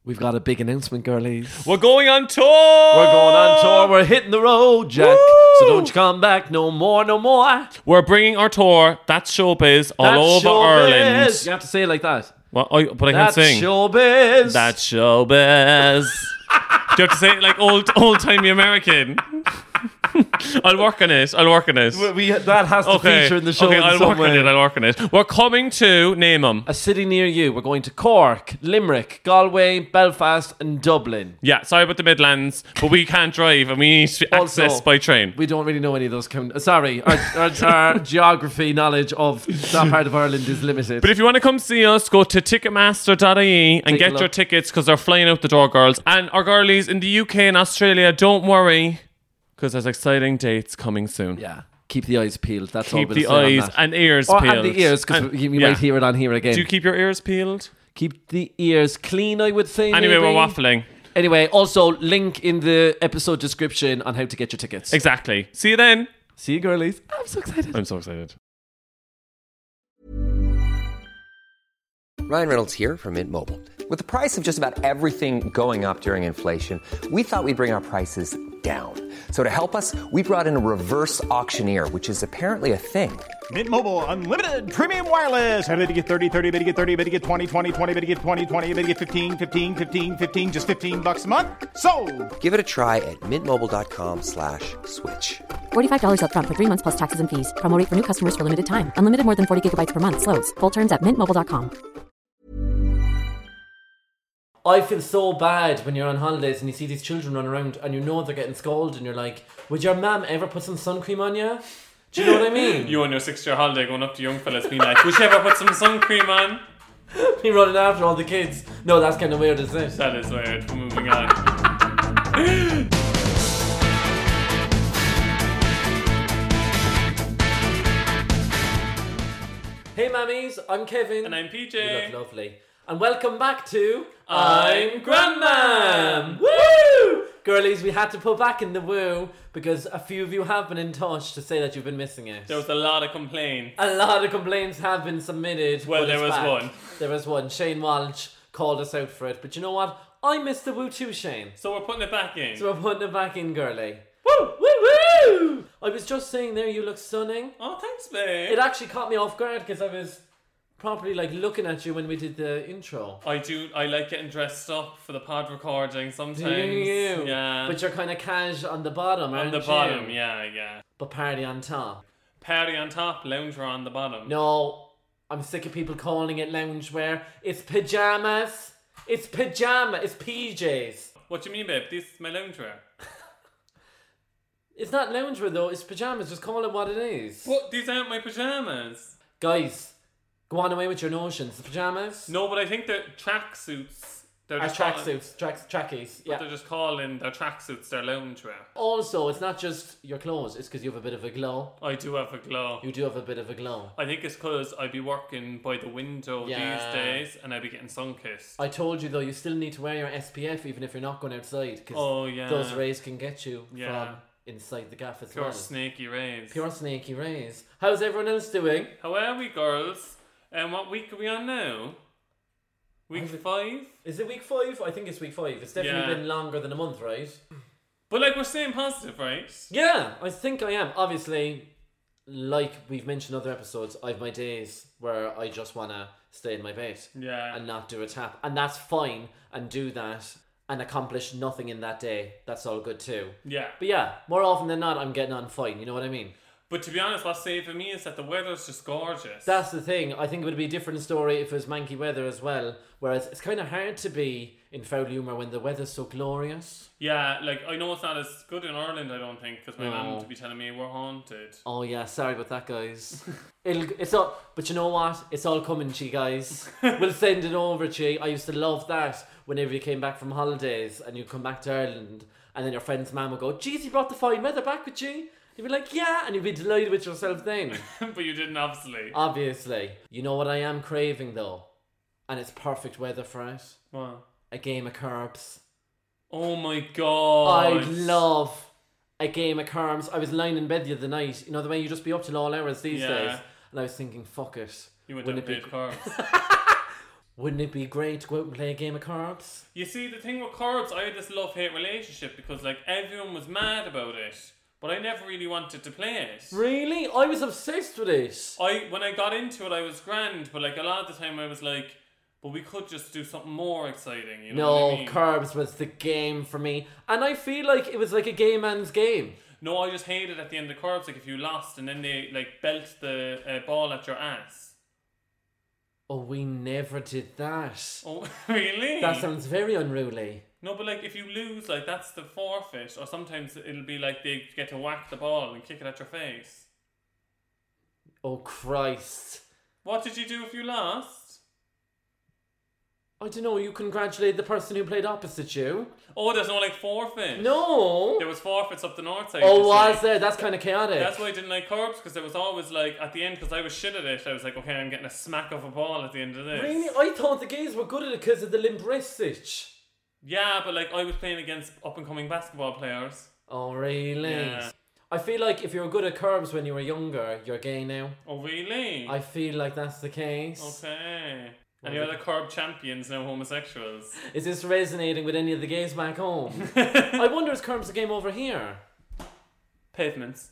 We've got a big announcement, girlies. We're going on tour! We're going on tour. We're hitting the road, Jack. Woo! So don't you come back no more, no more. We're bringing our tour, That's Showbiz, all That's over showbiz. Ireland. You have to say it like that. But I can't That's sing. showbiz. That's Showbiz. Do you have to say it like old-timey American? I'll work on it. That has to feature in the show. Okay, in I'll some work way. on it. We're coming to, name them. A city near you. We're going to Cork, Limerick, Galway, Belfast, and Dublin. Yeah, sorry about the Midlands, but we can't drive and we need to Also, access by train. We don't really know any of those. Sorry, our geography knowledge of that part of Ireland is limited. But if you want to come see us, go to ticketmaster.ie and Take a get look. your tickets because they're flying out the door, girls. And our girlies in the UK and Australia, don't worry because there's exciting dates coming soon. Yeah, keep the eyes peeled. That's all Keep we'll the say on eyes that. and ears Or peeled. and the ears, because you might hear it on here again. Do you keep your ears peeled? Keep the ears clean, I would say. Anyway, maybe. we're waffling. Anyway, also link in the episode description on how to get your tickets. Exactly. See you then. See you, girlies. I'm so excited. I'm so excited. Ryan Reynolds here from Mint Mobile. With the price of just about everything going up during inflation, we thought we'd bring our prices down. So to help us, we brought in a reverse auctioneer, which is apparently a thing. Mint Mobile Unlimited Premium Wireless. How to get 30, 30, bit to get 30, bit to get 20, 20, 20, bit to get 20, 20, bit to get 15, 15, 15, 15, just $15 a month? Sold! Give it a try at mintmobile.com/switch. $45 up front for 3 months plus taxes and fees. Promo rate for new customers for limited time. Unlimited more than 40 gigabytes per month. Slows full terms at mintmobile.com. I feel so bad when you're on holidays and you see these children run around and you know they're getting scolded and you're like, would your mum ever put some sun cream on you? Do you know what I mean? You on your 6-year holiday going up to young fellas being like, would you ever put some sun cream on? Me running after all the kids. No, that's kind of weird, isn't it? That is weird. Moving on. Hey mammies, I'm Kevin. And I'm PJ. You look lovely. And welcome back to I'm Grandmam! Woo! Girlies, we had to put back in the woo because a few of you have been in touch to say that you've been missing it. There was a lot of complaints. A lot of complaints have been submitted. Well, but there it's was back. one. There was one. Shane Walsh called us out for it. But you know what? I missed the woo too, Shane. So we're putting it back in. So we're putting it back in, girly. Woo! Woo! Woo! I was just saying there, you look stunning. Oh, thanks, babe. It actually caught me off guard because I was properly like looking at you when we did the intro. I like getting dressed up for the pod recording sometimes. Do you? Yeah. But you're kind of cash on the bottom, on aren't the you? bottom, yeah. But party on top. Party on top, lounger on the bottom. No, I'm sick of people calling it loungewear. It's pajamas. It's pajama. It's PJs. What do you mean, babe? This is my loungewear. It's not loungewear though. It's pajamas. Just call it what it is. What? These aren't my pajamas. Guys, go on away with your notions. The pajamas. No, but I think they're tracksuits. They're just Tracksuits. Trackies. But Yeah. they're just calling their tracksuits their loungewear. Also, it's not just your clothes. It's because you have a bit of a glow. I do have a glow. You do have a bit of a glow. I think it's because I'd be working by the window Yeah. these days and I'd be getting sun-kissed. I told you though, you still need to wear your SPF even if you're not going outside, because Oh, yeah. those rays can get you Yeah. from inside the gaff as Pure well. snaky rays. Pure snaky rays. How's everyone else doing? How are we, girls? And what week are we on now? Week 5? Is it week 5? I think it's week 5. It's definitely Yeah. been longer than a month, right? But like we're staying positive, right? Yeah, I think I am. Obviously, like we've mentioned in other episodes, I have my days where I just want to stay in my bed Yeah. and not do a tap. And that's fine, and do that and accomplish nothing in that day. That's all good too. Yeah. But yeah, more often than not, I'm getting on fine. You know what I mean? But to be honest, what's saving me is that the weather's just gorgeous. That's the thing. I think it would be a different story if it was manky weather as well. Whereas it's kind of hard to be in foul humour when the weather's so glorious. Yeah, like I know it's not as good in Ireland, I don't think, because my No. mum would be telling me we're haunted. Oh yeah, sorry about that, guys. It's all, but you know what? It's all coming to you guys. We'll send it over to you. I used to love that whenever you came back from holidays and you come back to Ireland, and then your friend's mum would go, "Geez, you brought the fine weather back with you." You'd be like, "Yeah," and you'd be delighted with yourself then. But you didn't, obviously. Obviously, you know what I am craving though, and it's perfect weather for it. What? A game of curbs. Oh my god. I'd love a game of curbs. I was lying in bed the other night. You know the way you just be up till all hours these Yeah. days. And I was thinking, fuck it. You went Wouldn't down it page be carbs. Wouldn't it be great to go out and play a game of cards? You see, the thing with cards, I had this love-hate relationship because like everyone was mad about it, but I never really wanted to play it. Really? I was obsessed with it. When I got into it, I was grand, but like a lot of the time I was like, but we could just do something more exciting, you know No, what I mean? Curbs was the game for me. And I feel like it was like a gay man's game. No, I just hated at the end of Curbs, like if you lost and then they like belt the ball at your ass. Oh, we never did that. Oh, really? That sounds very unruly. No, but like if you lose, like that's the forfeit, or sometimes it'll be like they get to whack the ball and kick it at your face. Oh, Christ. What did you do if you lost? I don't know, you congratulate the person who played opposite you. Oh, there's no like forfeit. No. There was forfeits up the north side. Oh, you was see. there? That's kind of chaotic. That's why I didn't like Curbs, because there was always like at the end, because I was shit at it. I was like, okay, I'm getting a smack of a ball at the end of this. Really? I thought the gays were good at it because of the limp wrist stitch. Yeah, but like I was playing against up and coming basketball players. Oh, really? Yeah. I feel like if you were good at Curbs when you were younger, you're gay now. Oh, really? I feel like that's the case. Okay. And the other Curb champions now homosexuals. Is this resonating with any of the gays back home? I wonder is Curbs a game over here? Pavements.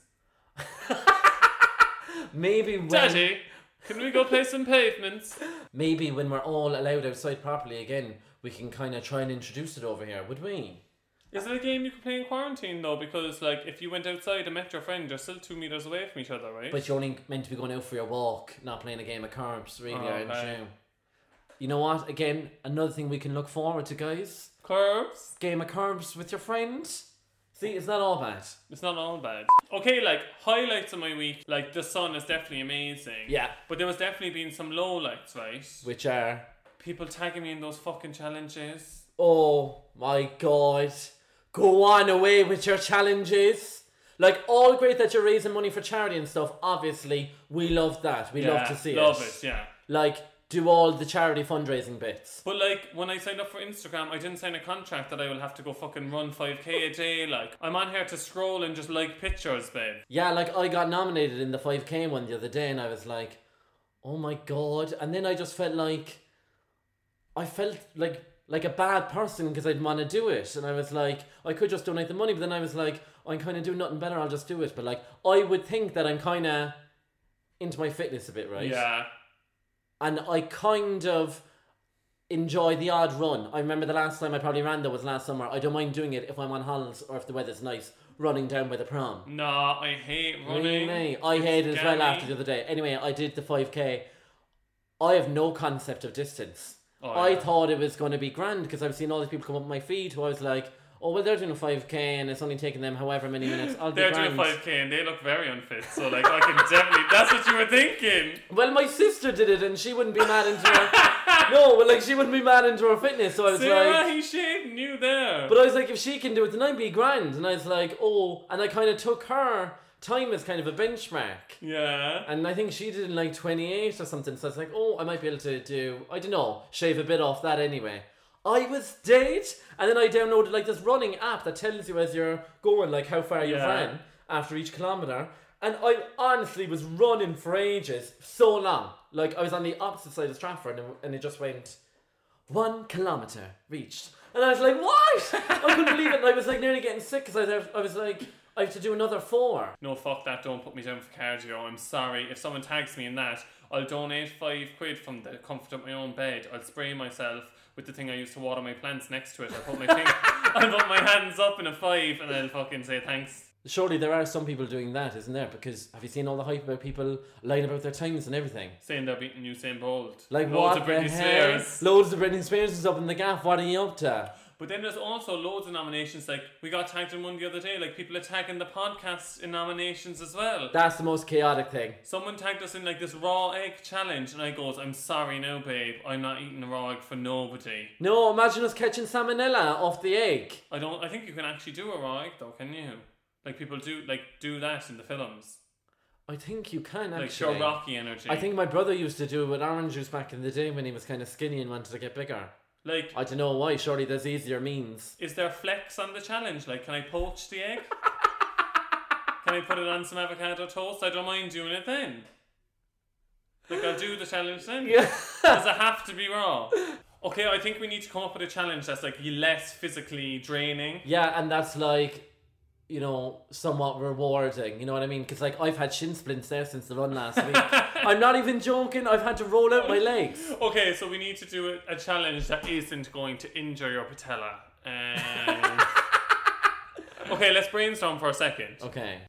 Maybe when... Daddy, can we go play some pavements? Maybe when we're all allowed outside properly again, we can kind of try and introduce it over here, would we? Is it a game you could play in quarantine though? Because like if you went outside and met your friend, you're still 2 meters away from each other, right? But you're only meant to be going out for your walk, not playing a game of Curbs, really, aren't Okay. you? You know what? Again, another thing we can look forward to, guys. Curbs? Game of Curbs with your friend. See, it's not all bad. It's not all bad. Okay, like highlights of my week, like the sun is definitely amazing. Yeah. But there was definitely been some lowlights, right? Which are... People tagging me in those fucking challenges. Oh my god. Go on away with your challenges. Like, all great that you're raising money for charity and stuff. Obviously, we love that. We love to see it. Love it, yeah. Like, do all the charity fundraising bits. But like, when I signed up for Instagram, I didn't sign a contract that I will have to go fucking run 5k a day. Like, I'm on here to scroll and just like pictures, babe. Yeah, like, I got nominated in the 5k one the other day and I was like, oh my god. And then I just felt like... I felt like a bad person because I didn't want to do it. And I was like, I could just donate the money, but then I was like, I'm kind of doing nothing better, I'll just do it. But like, I would think that I'm kind of into my fitness a bit, right? Yeah. And I kind of enjoy the odd run. I remember the last time I probably ran though was last summer. I don't mind doing it if I'm on holidays or if the weather's nice, running down by the prom. No, I hate running. Really? I hated it as well Scammy. after the other day. Anyway, I did the 5k. I have no concept of distance. Oh, I yeah. thought it was going to be grand because I've seen all these people come up my feed who I was like, oh, well, they're doing a 5k and it's only taking them however many minutes. I'll be They're grand. doing 5k and they look very unfit, so like I can definitely. That's what you were thinking. Well, my sister did it and she wouldn't be mad into her. No, well, like she wouldn't be mad into her fitness. So I was Sarah, like, he's shaving you there. but I was like, if she can do it, then I'd be grand. And I was like, oh, and I kind of took her time as kind of a benchmark. Yeah. And I think she did in like 28 or something. So I was like, oh, I might be able to do, I don't know, shave a bit off that anyway. I was dead. And then I downloaded like this running app that tells you as you're going, like how far you've Yeah. ran after each kilometre. And I honestly was running for ages, so long. Like I was on the opposite side of Stratford and it just went 1 kilometre reached. And I was like, what? I couldn't believe it. And I was like nearly getting sick because I was like, I have to do another 4. No, fuck that. Don't put me down for cardio. I'm sorry. If someone tags me in that, I'll donate £5 from the comfort of my own bed. I'll spray myself with the thing I used to water my plants next to it. I'll put my hands up in a 5 and I'll fucking say thanks. Surely there are some people doing that, isn't there? Because have you seen all the hype about people lying about their times and everything? Saying they're beating Usain Bolt. Like Loads what of the Britney hell? Spears. Loads of Britney Spears is up in the gaff. What are you up to? But then there's also loads of nominations. Like we got tagged in one the other day. Like people are tagging the podcast in nominations as well. That's the most chaotic thing. Someone tagged us in like this raw egg challenge, and I goes, "I'm sorry, no, babe. I'm not eating a raw egg for nobody." No, imagine us catching salmonella off the egg. I think you can actually do a raw egg though, can you? Like people do that in the films. I think you can actually. Like show Rocky energy. I think my brother used to do it with orange juice back in the day when he was kind of skinny and wanted to get bigger. Like, I don't know why. Surely there's easier means. is there flex on the challenge? Like, can I poach the egg? Can I put it on some avocado toast? I don't mind doing it then. Like, I'll do the challenge then. Yeah. Does it have to be raw? Okay, I think we need to come up with a challenge that's like less physically draining. Yeah, and that's like, you know, somewhat rewarding. You know what I mean? Because like I've had shin splints there since the run last week. I'm not even joking. I've had to roll out my legs. Okay, so we need to do a challenge that isn't going to injure your patella. Okay, let's brainstorm for a second. Okay.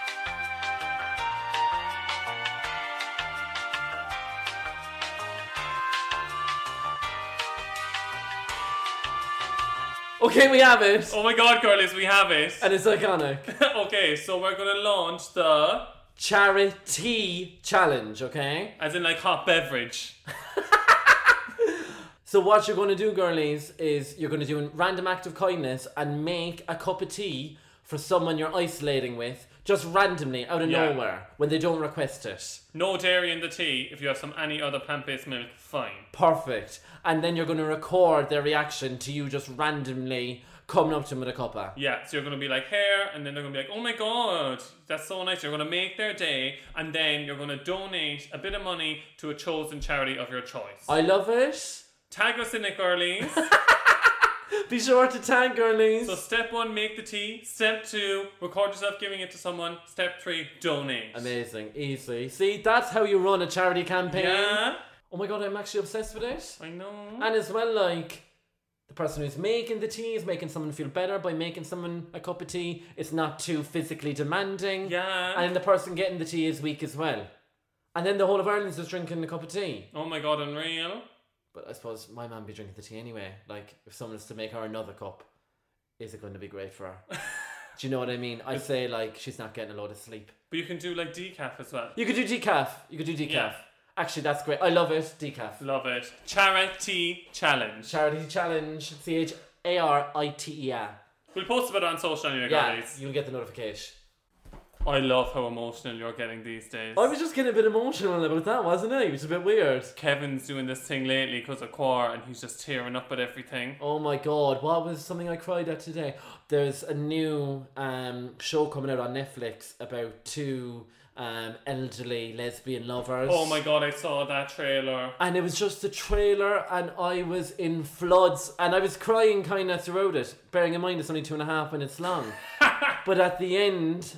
Okay, we have it. Oh my god, girlies, we have it. And it's iconic. Okay, so we're gonna launch the Charity challenge, okay? as in like hot beverage. So what you're going to do, girlies, is you're going to do a random act of kindness and make a cup of tea for someone you're isolating with, just randomly, out of nowhere, when they don't request it. No dairy in the tea. If you have any other plant-based milk, fine. Perfect. And then you're going to record their reaction to you just randomly coming up to them with a cuppa. Yeah, so you're going to be like, here, and then they're going to be like, oh my god, that's so nice. You're going to make their day, and then you're going to donate a bit of money to a chosen charity of your choice. I love it. Tag us in it, girlies. Be sure to tag, girlies. So step 1, make the tea. Step 2, record yourself giving it to someone. Step 3, donate. Amazing. Easy. See, that's how you run a charity campaign. Yeah. Oh my god, I'm actually obsessed with it. I know. And as well, like, the person who's making the tea is making someone feel better by making someone a cup of tea. It's not too physically demanding. Yeah. And the person getting the tea is weak as well. And then the whole of Ireland's just drinking a cup of tea. Oh my god, unreal. But I suppose my mum be drinking the tea anyway. Like, if someone was to make her another cup, is it going to be great for her? Do you know what I mean? I'd say, like, she's not getting a load of sleep. But you can do like decaf as well. You could do decaf. Yeah. Actually, that's great. I love it. Decaf. Love it. Charity challenge. Charity challenge. CHARITE. We'll post about it on social anyway, Yeah, guys. you'll get the notification. I love how emotional you're getting these days. I was just getting a bit emotional about that, wasn't I? It was a bit weird. Kevin's doing this thing lately because of Quar, and he's just tearing up at everything. Oh my god, what was something I cried at today? There's a new show coming out on Netflix about two elderly lesbian lovers. Oh my god, I saw that trailer. And it was just a trailer, and I was in floods, and I was crying kind of throughout it, bearing in mind it's only 2.5 minutes long. But at the end,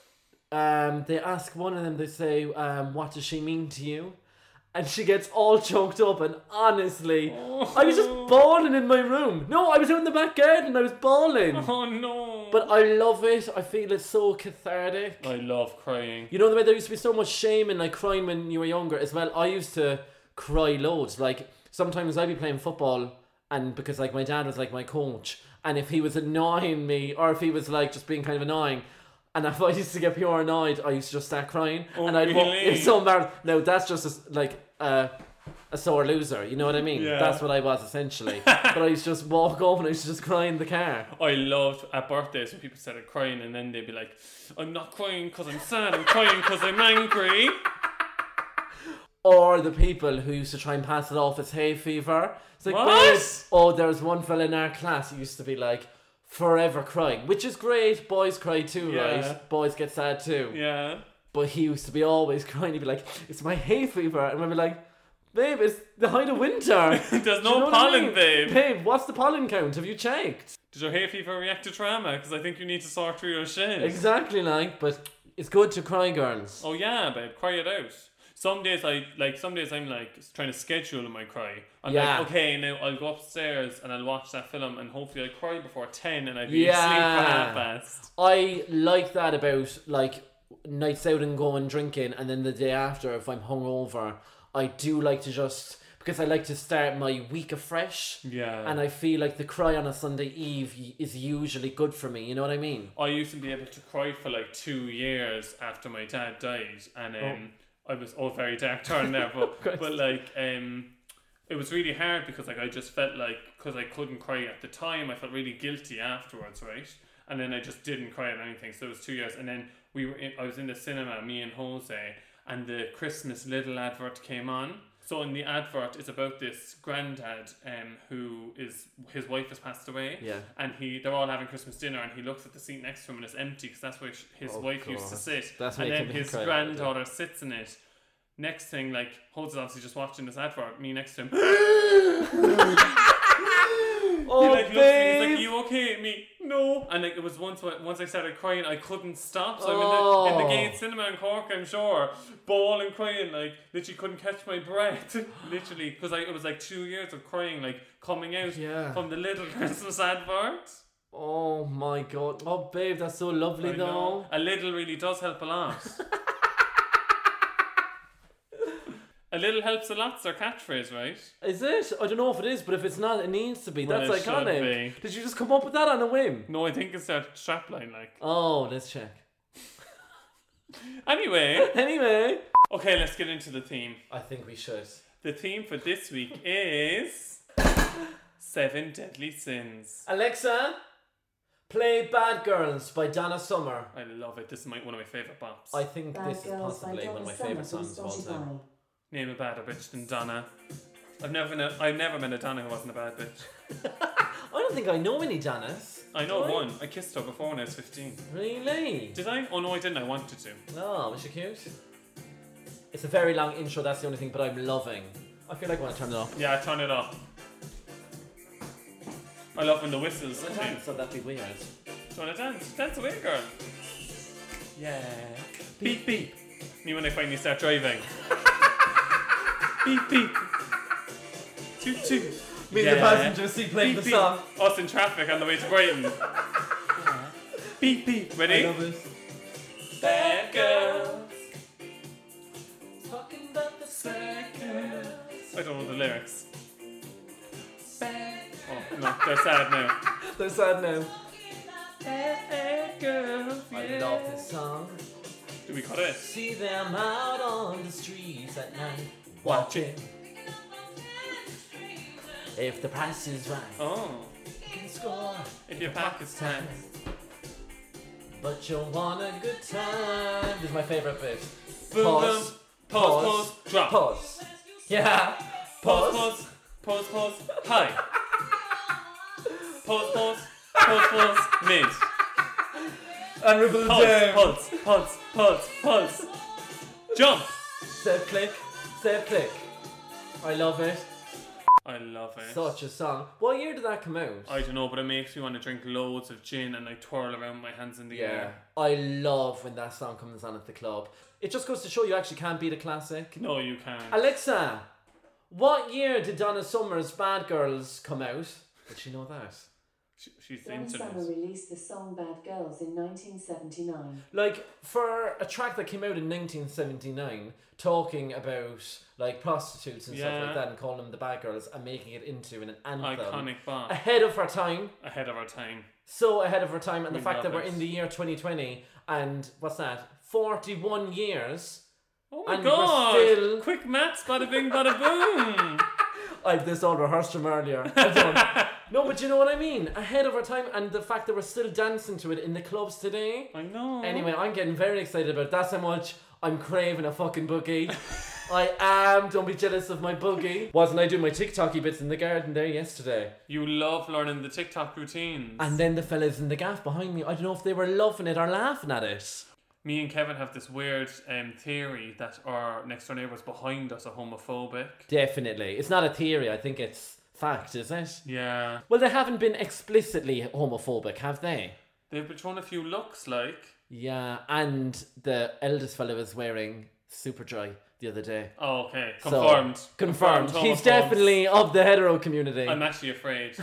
they ask one of them, they say, what does she mean to you? And she gets all choked up, and honestly, I was just bawling in my room. No, I was out in the back garden, I was bawling. Oh no. But I love it, I feel it's so cathartic. I love crying. You know the way there used to be so much shame in like crying when you were younger as well. I used to cry loads. Like sometimes I'd be playing football, and because like my dad was like my coach, and if he was annoying me, or if he was like just being kind of annoying, and if I used to get pure annoyed, I used to just start crying. Oh, and I'd really? it's so embarrassing. No, that's just a sore loser. You know what I mean? Yeah. That's what I was essentially. But I used to just walk off and I used to just cry in the car. I loved at birthdays when people started crying, and then they'd be like, I'm not crying because I'm sad, I'm crying because I'm angry. Or the people who used to try and pass it off as hay fever. It's like, What? babe, oh, there was one fella in our class who used to be like, forever crying, which is great. Boys cry too, Yeah. right? Boys get sad too. Yeah. But he used to be always crying. He'd be like, it's my hay fever. And we'd be like, babe, it's the height of winter. There's Do you no know what I pollen, mean? babe. Babe, what's the pollen count? Have you checked? Did your hay fever react to trauma? Because I think you need to sort through your shit. Exactly, like, but it's good to cry, girls. Oh yeah, babe, cry it out. Some days I'm like trying to schedule my cry. I'm Yeah. like, okay, now I'll go upstairs and I'll watch that film, and hopefully I'll cry before 10 and I'll be asleep for 1/2. I like that about like nights out and going drinking, and then the day after, if I'm hungover, I do like to just, because I like to start my week afresh. Yeah. And I feel like the cry on a Sunday Eve is usually good for me. You know what I mean? I used to be able to cry for like 2 years after my dad died, and I was very dark turn there, but like it was really hard because like I just felt like, because I couldn't cry at the time, I felt really guilty afterwards, right? And then I just didn't cry at anything. So it was 2 years, and then I was in the cinema, me and Jose, and the Christmas Little advert came on. So in the advert, it's about this granddad who his wife has passed away. Yeah. And they're all having Christmas dinner, and he looks at the seat next to him and it's empty because that's where his wife used to sit. That's and then making me his cry. granddaughter sits in it. Next thing, like, Holds is obviously just watching this advert. Me next to him. Oh, He like looks at me, babe. he's like, "You okay?" Me, no. And like it was once I started crying, I couldn't stop. So I'm in the Gate Cinema in Cork, I'm sure, bawling, crying, like literally couldn't catch my breath, literally, because it was like 2 years of crying, like coming out from the little Christmas advert. Oh my god. Oh, babe, that's so lovely, I though. know. A little really does help a lot. A little helps a lot's their catchphrase, right? Is it? I don't know if it is, but if it's not, it needs to be. Well, That's it should iconic. be. Did you just come up with that on a whim? No, I think it's that strapline, like. Oh, let's check. Anyway, Okay, let's get into the theme. I think we should. The theme for this week is 7 Deadly Sins. Alexa, play Bad Girls by Donna Summer. I love it. This is one of my favourite bops. I think Bad this is Girls by possibly one of Donna my favourite Summer songs of all from time. Spotify. Name a badder bitch than Donna. I've never met a Donna who wasn't a bad bitch. I don't think I know any Donnas. I know Do one. I kissed her before when I was 15. Really? Did I? Oh no, I didn't. I wanted to. Oh, was she cute? It's a very long intro, that's the only thing, but I'm loving. I feel like I want to turn it off. Yeah, turn it off. I love when the whistles. So that'd be weird. Do you want to dance? Dance away, girl. Yeah. Beep beep. Me when I finally start driving. Beep beep. Toot toot. Me and the passenger seat playing Beep, the beep. song. Us in traffic on the way to Brighton. Beep beep. Ready? I love it. Bad girls. Talking about the seconds. I don't know the lyrics. Oh no, they're sad now. They're sad now. Bad girls. I love this song. Do we cut it? See them out on the streets at night, watching. If the price is right, Oh. you can score. If your pocket's tight. But you'll want a good time. This is my favourite bit. Boom, Pause. boom. Pause, drop. Pause. Yeah. Pause. Hi. Pause, mid. And ripple down. Pulse. Jump. Step click. I love it. I love it. Such a song. What year did that come out? I don't know, but it makes me want to drink loads of gin and like twirl around my hands in the air. I love when that song comes on at the club. It just goes to show you actually can't beat a classic. No, you can't. Alexa, what year did Donna Summer's Bad Girls come out? Did she know that? She's Donna into Summer this. released the song Bad Girls in 1979. Like, for a track that came out in 1979, talking about, like, prostitutes and stuff like that and calling them the Bad Girls and making it into an anthem. Iconic bop. Ahead of her time. Ahead of our time. So ahead of her time. And We the fact that love we're it. in the year 2020 and, what's that, 41 years. Oh my And god! we're still- Quick maths, bada bing, bada boom! I had this all rehearsed from earlier. I don't. No, but you know what I mean? Ahead of our time, and the fact that we're still dancing to it in the clubs today. I know. Anyway, I'm getting very excited about it. That's how much I'm craving a fucking boogie. I am. Don't be jealous of my boogie. Wasn't I doing my TikToky bits in the garden there yesterday? You love learning the TikTok routines. And then the fellas in the gaff behind me, I don't know if they were loving it or laughing at it. Me and Kevin have this weird theory that our next door neighbours behind us are homophobic. Definitely. It's not a theory, I think it's fact, is it? Yeah. Well, they haven't been explicitly homophobic, have they? They've been showing a few looks like. Yeah, and the eldest fellow was wearing Superdry the other day. Oh, okay. So, Confirmed. Confirmed. He's homophobes. definitely of the hetero community. I'm actually afraid.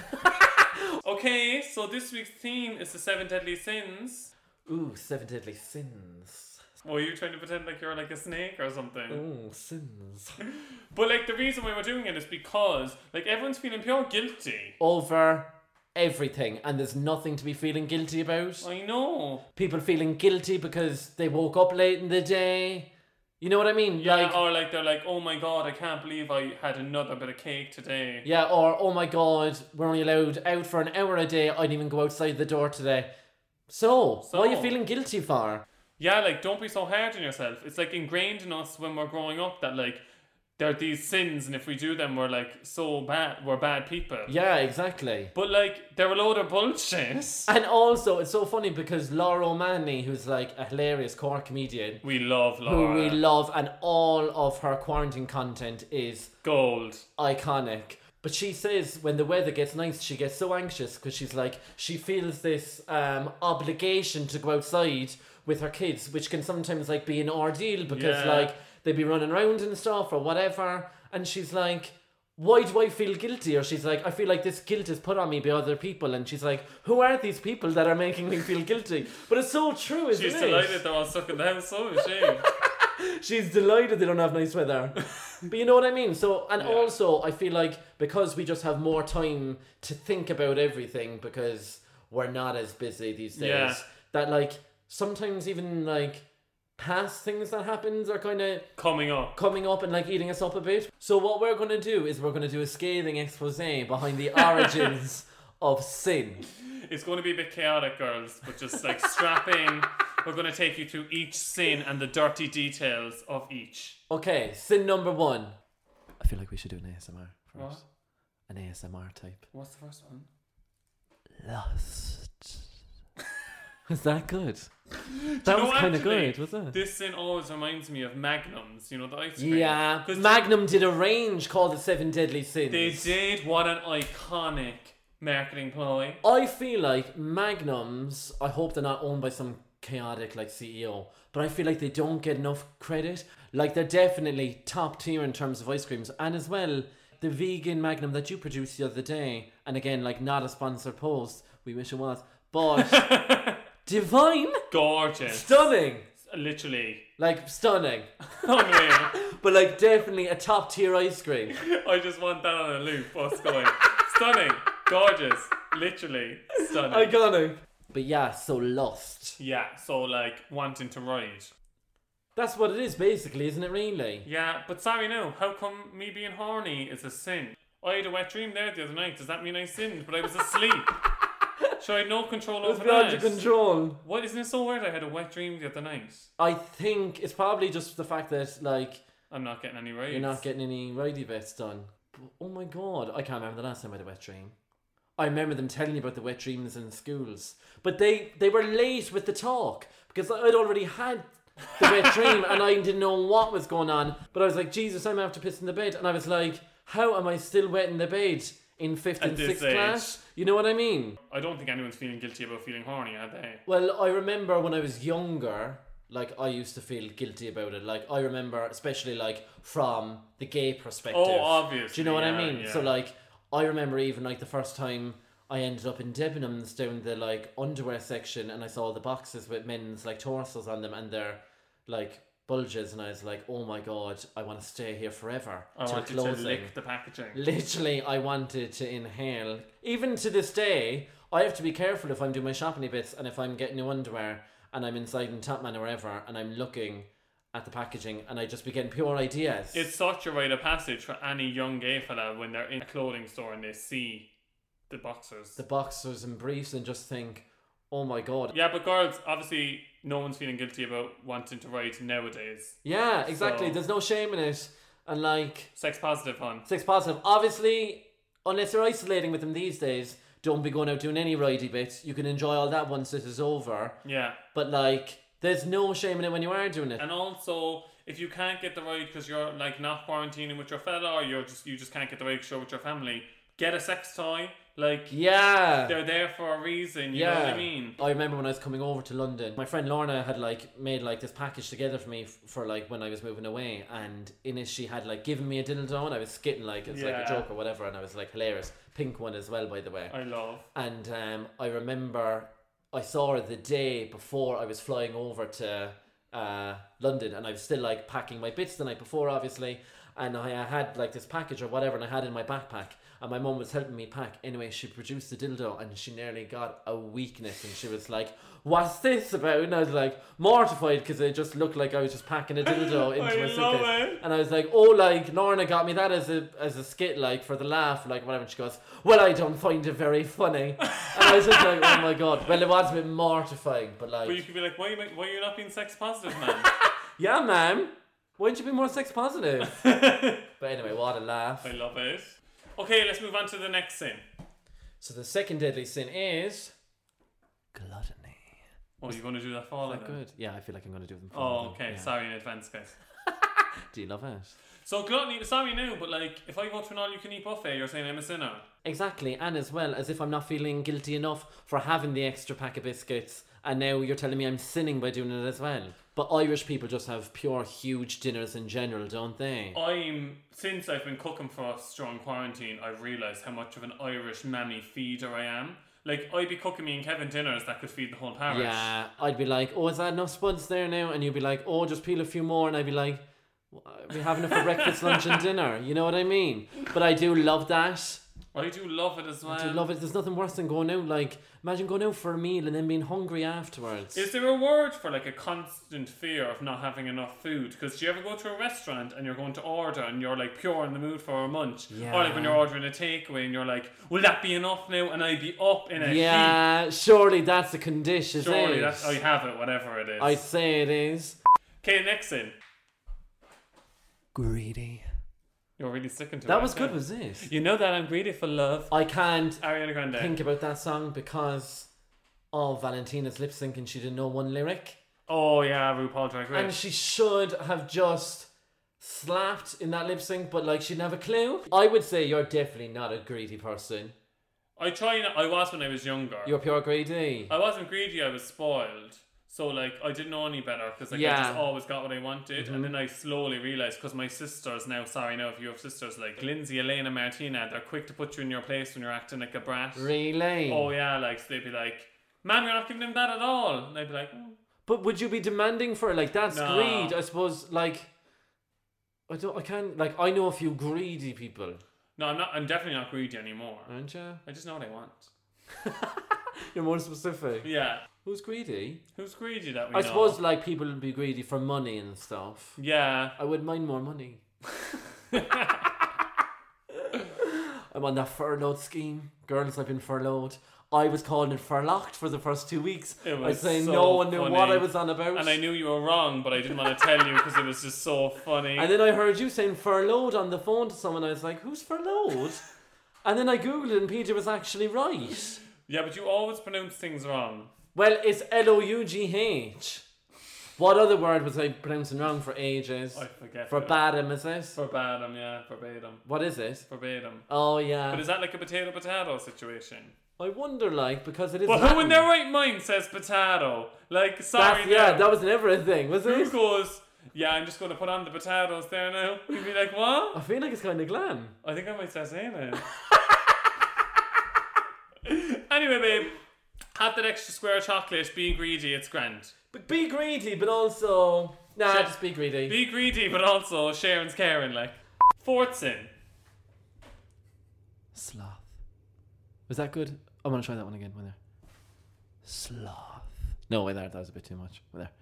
Okay, so this week's theme is the 7 Deadly Sins. Ooh, 7 Deadly Sins. Oh, are you trying to pretend like you're like a snake or something? Ooh, sins. But like the reason why we're doing it is because like everyone's feeling pure guilty. Over everything, and there's nothing to be feeling guilty about. I know. People feeling guilty because they woke up late in the day. You know what I mean? Yeah, Like, or like they're like, oh my god, I can't believe I had another bit of cake today. yeah, or oh my god, we're only allowed out for an hour a day. I didn't even go outside the door today. So what are you feeling guilty for? Yeah, like don't be so hard on yourself. It's like ingrained in us when we're growing up that like they're these sins, and if we do them, we're like so bad. We're bad people. Yeah, exactly. But like, they're a load of bullshit. And also, it's so funny because Laura O'Mahony, who's like a hilarious Cork comedian, We love Laura. who we love, and all of her quarantine content is Gold. iconic. But she says when the weather gets nice, she gets so anxious because she's like, she feels this obligation to go outside with her kids, which can sometimes like be an ordeal because Yeah. like they'd be running around and stuff or whatever. And she's like, why do I feel guilty? Or she's like, I feel like this guilt is put on me by other people. And she's like, who are these people that are making me feel guilty? But it's so true, isn't She's it? delighted they're all stuck in the house, so is she. She's delighted they don't have nice weather. But you know what I mean? So, and also, I feel like because we just have more time to think about everything because we're not as busy these days, Yeah. that like sometimes even like past things that happens are kind of Coming up. coming up and like eating us up a bit. So what we're going to do is we're going to do a scathing expose behind the origins of sin. It's going to be a bit chaotic, girls, but just like strap in. We're going to take you through each sin and the dirty details of each. Okay, sin number 1. I feel like we should do an ASMR first. What? An ASMR type. What's the first one? Lust. Was that good? Do That you was know, kind of actually, good, was it? This sin always reminds me of Magnums, you know, the ice cream. Yeah, 'Cause Magnum did a range called the 7 Deadly Sins. They did. What an iconic marketing ploy. I feel like Magnums, I hope they're not owned by some chaotic like CEO, but I feel like they don't get enough credit. Like they're definitely top tier in terms of ice creams, and as well the vegan Magnum that you produced the other day, and again like not a sponsored post, we wish it was, but divine, Gorgeous. stunning, Literally. like stunning, Unreal. but like definitely a top tier ice cream. I just want that on a loop. What's going? Stunning. Gorgeous. Literally. Stunning. Iconic. But yeah, so lust. Yeah, so like wanting to ride. That's what it is basically, isn't it really? Yeah, but sorry now, how come me being horny is a sin? I had a wet dream there the other night. Does that mean I sinned? But I was asleep. So I had no control It was over beyond that. your control. What, isn't it so weird I had a wet dream the other night? I think it's probably just the fact that like I'm not getting any rides. you're not getting any ridey bits done. But, oh my god, I can't remember the last time I had a wet dream. I remember them telling me about the wet dreams in schools, but they were late with the talk because I'd already had the wet dream and I didn't know what was going on. But I was like, Jesus, I'm after pissing the bed, and I was like, how am I still wet in the bed in 5th and At this 6th age. class? You know what I mean? I don't think anyone's feeling guilty about feeling horny, are they? Well, I remember when I was younger, like I used to feel guilty about it. Like I remember, especially like from the gay perspective. Oh, obviously. Do you know what I yeah, mean? yeah. So like, I remember even like the first time I ended up in Debenhams down the like underwear section, and I saw the boxes with men's like torsos on them and their like bulges, and I was like, oh my god, I want to stay here forever. I till wanted closing. to lick the packaging. Literally, I wanted to inhale. Even to this day, I have to be careful if I'm doing my shopping bits and if I'm getting new underwear and I'm inside in Topman or wherever and I'm looking at the packaging and I just be getting pure ideas. It's such a rite of passage for any young gay fella when they're in a clothing store and they see the boxers. the boxers and briefs and just think, oh my god. Yeah, but girls, obviously, no one's feeling guilty about wanting to ride nowadays. Yeah, exactly. So- There's no shame in it. And like, Sex positive, hon. sex positive. Obviously, unless you're isolating with them these days, don't be going out doing any ridey bits. You can enjoy all that once it is over. Yeah. But like, there's no shame in it when you are doing it. And also, if you can't get the ride because you're like not quarantining with your fella, or you just can't get the ride because you're with your family, get a sex toy. Like, Yeah. they're there for a reason. You know what I mean? I remember when I was coming over to London, my friend Lorna had like made like this package together for me for like when I was moving away, and in it she had like given me a dildo, and I was skitting like it's like a Yeah. joke or whatever, and I was like hilarious. Pink one as well, by the way. I love. And I remember I saw her the day before I was flying over to London, and I was still like packing my bits the night before, obviously, and I had like this package or whatever, and I had it in my backpack, and my mum was helping me pack. Anyway, she produced the dildo, and she nearly got a weakness, and she was like, "What's this about?" And I was like mortified because it just looked like I was just packing a dildo into I my love suitcase. it. And I was like, "Oh, like Lorna got me that as a skit, like for the laugh, like whatever." And she goes, "Well, I don't find it very funny." And I was just like, "Oh my god." Well, it was a bit mortifying, but like, But you could be like, why are you not being sex positive, man? yeah, ma'am. Why don't you be more sex positive? But anyway, what a laugh. I love it. Okay, let's move on to the next sin. So the second deadly sin is gluttony. Oh, you're going to do that for all Is of that them? good? Yeah, I feel like I'm going to do them for all Oh, of them. okay. Yeah. Sorry in advance, guys. Do you love it? So gluttony, sorry now, but like, if I go to an all-you-can-eat buffet, you're saying I'm a sinner. Exactly, and as well as if I'm not feeling guilty enough for having the extra pack of biscuits, and now you're telling me I'm sinning by doing it as well. But Irish people just have pure huge dinners in general, don't they? Since I've been cooking for us during quarantine, I've realised how much of an Irish mammy feeder I am. Like, I'd be cooking me and Kevin dinners that could feed the whole parish. Yeah, I'd be like, oh, is that enough spuds there now? And you'd be like, oh, just peel a few more. And I'd be like, we have enough for breakfast, lunch and dinner. You know what I mean? But I do love that. I do love it as well. I do love it. There's nothing worse than going out. Like, imagine going out for a meal and then being hungry afterwards. Is there a word for like a constant fear of not having enough food? Because do you ever go to a restaurant and you're going to order and you're like pure in the mood for a munch? Yeah. Or like when you're ordering a takeaway and you're like, will that be enough now? And I'd be up in a heap. Yeah, surely that's a condition, Surely is that's, I have it, whatever it is. I'd say it is. Okay, next in. Greedy. You're really sticking to it. That was okay. good, was it? You know that I'm greedy for love. I can't Ariana Grande. think about that song because of Valentina's lip sync and she didn't know one lyric. Oh yeah, RuPaul Drag Race. And she should have just slapped in that lip sync, but like she didn't have a clue. I would say you're definitely not a greedy person. I was when I was younger. You're pure greedy. I wasn't greedy, I was spoiled. So like I didn't know any better because like I Yeah. just always got what I wanted, and then I slowly realised because my sisters now, sorry now if you have sisters like Lindsay, Elena, Martina, they're quick to put you in your place when you're acting like a brat. Really? Oh yeah, like so they'd be like, "Man, you're not giving him that at all," and I'd be like, oh. But would you be demanding for it? Like that's No. greed, I suppose. Like I know a few greedy people, "No, I'm not. I'm definitely not greedy anymore. aren't you? I just know what I want." You're more specific. Yeah, Who's greedy? who's greedy that we I know? suppose like people would be greedy for money and stuff. Yeah. I wouldn't mind more money. I'm on that furloughed scheme. Girls, I've been furloughed. I was calling it furlocked for the first 2 weeks. It I was was saying so no one knew funny. what I was on about. And I knew you were wrong, but I didn't want to tell you because it was just so funny. And then I heard you saying furloughed on the phone to someone. I was like, who's furloughed? And then I googled it and PJ was actually right. Yeah, but you always pronounce things wrong. Well, it's Lough. What other word was I pronouncing wrong for ages? I forget. Verbatim, is it? Verbatim, yeah, verbatim. What is it? Verbatim. Oh, yeah. But is that like a potato situation? I wonder, like, because it is. But who Latin. in their right mind says potato? Like, sorry, Yeah, now. that was never a thing, was Who it? goes, yeah, I'm just going to put on the potatoes there now? You'd be like, what? I feel like it's kind of glam. I think I might start saying it. Anyway, babe, have that extra square of chocolate, be greedy, it's grand. But be greedy, but also. Nah, Shit. just be greedy. Be greedy, but also Sharon's caring, like. Fourth sin. Sloth. Was that good? I want to try that one again. Wait there. Sloth. No, wait there. That was a bit too much. Wait there.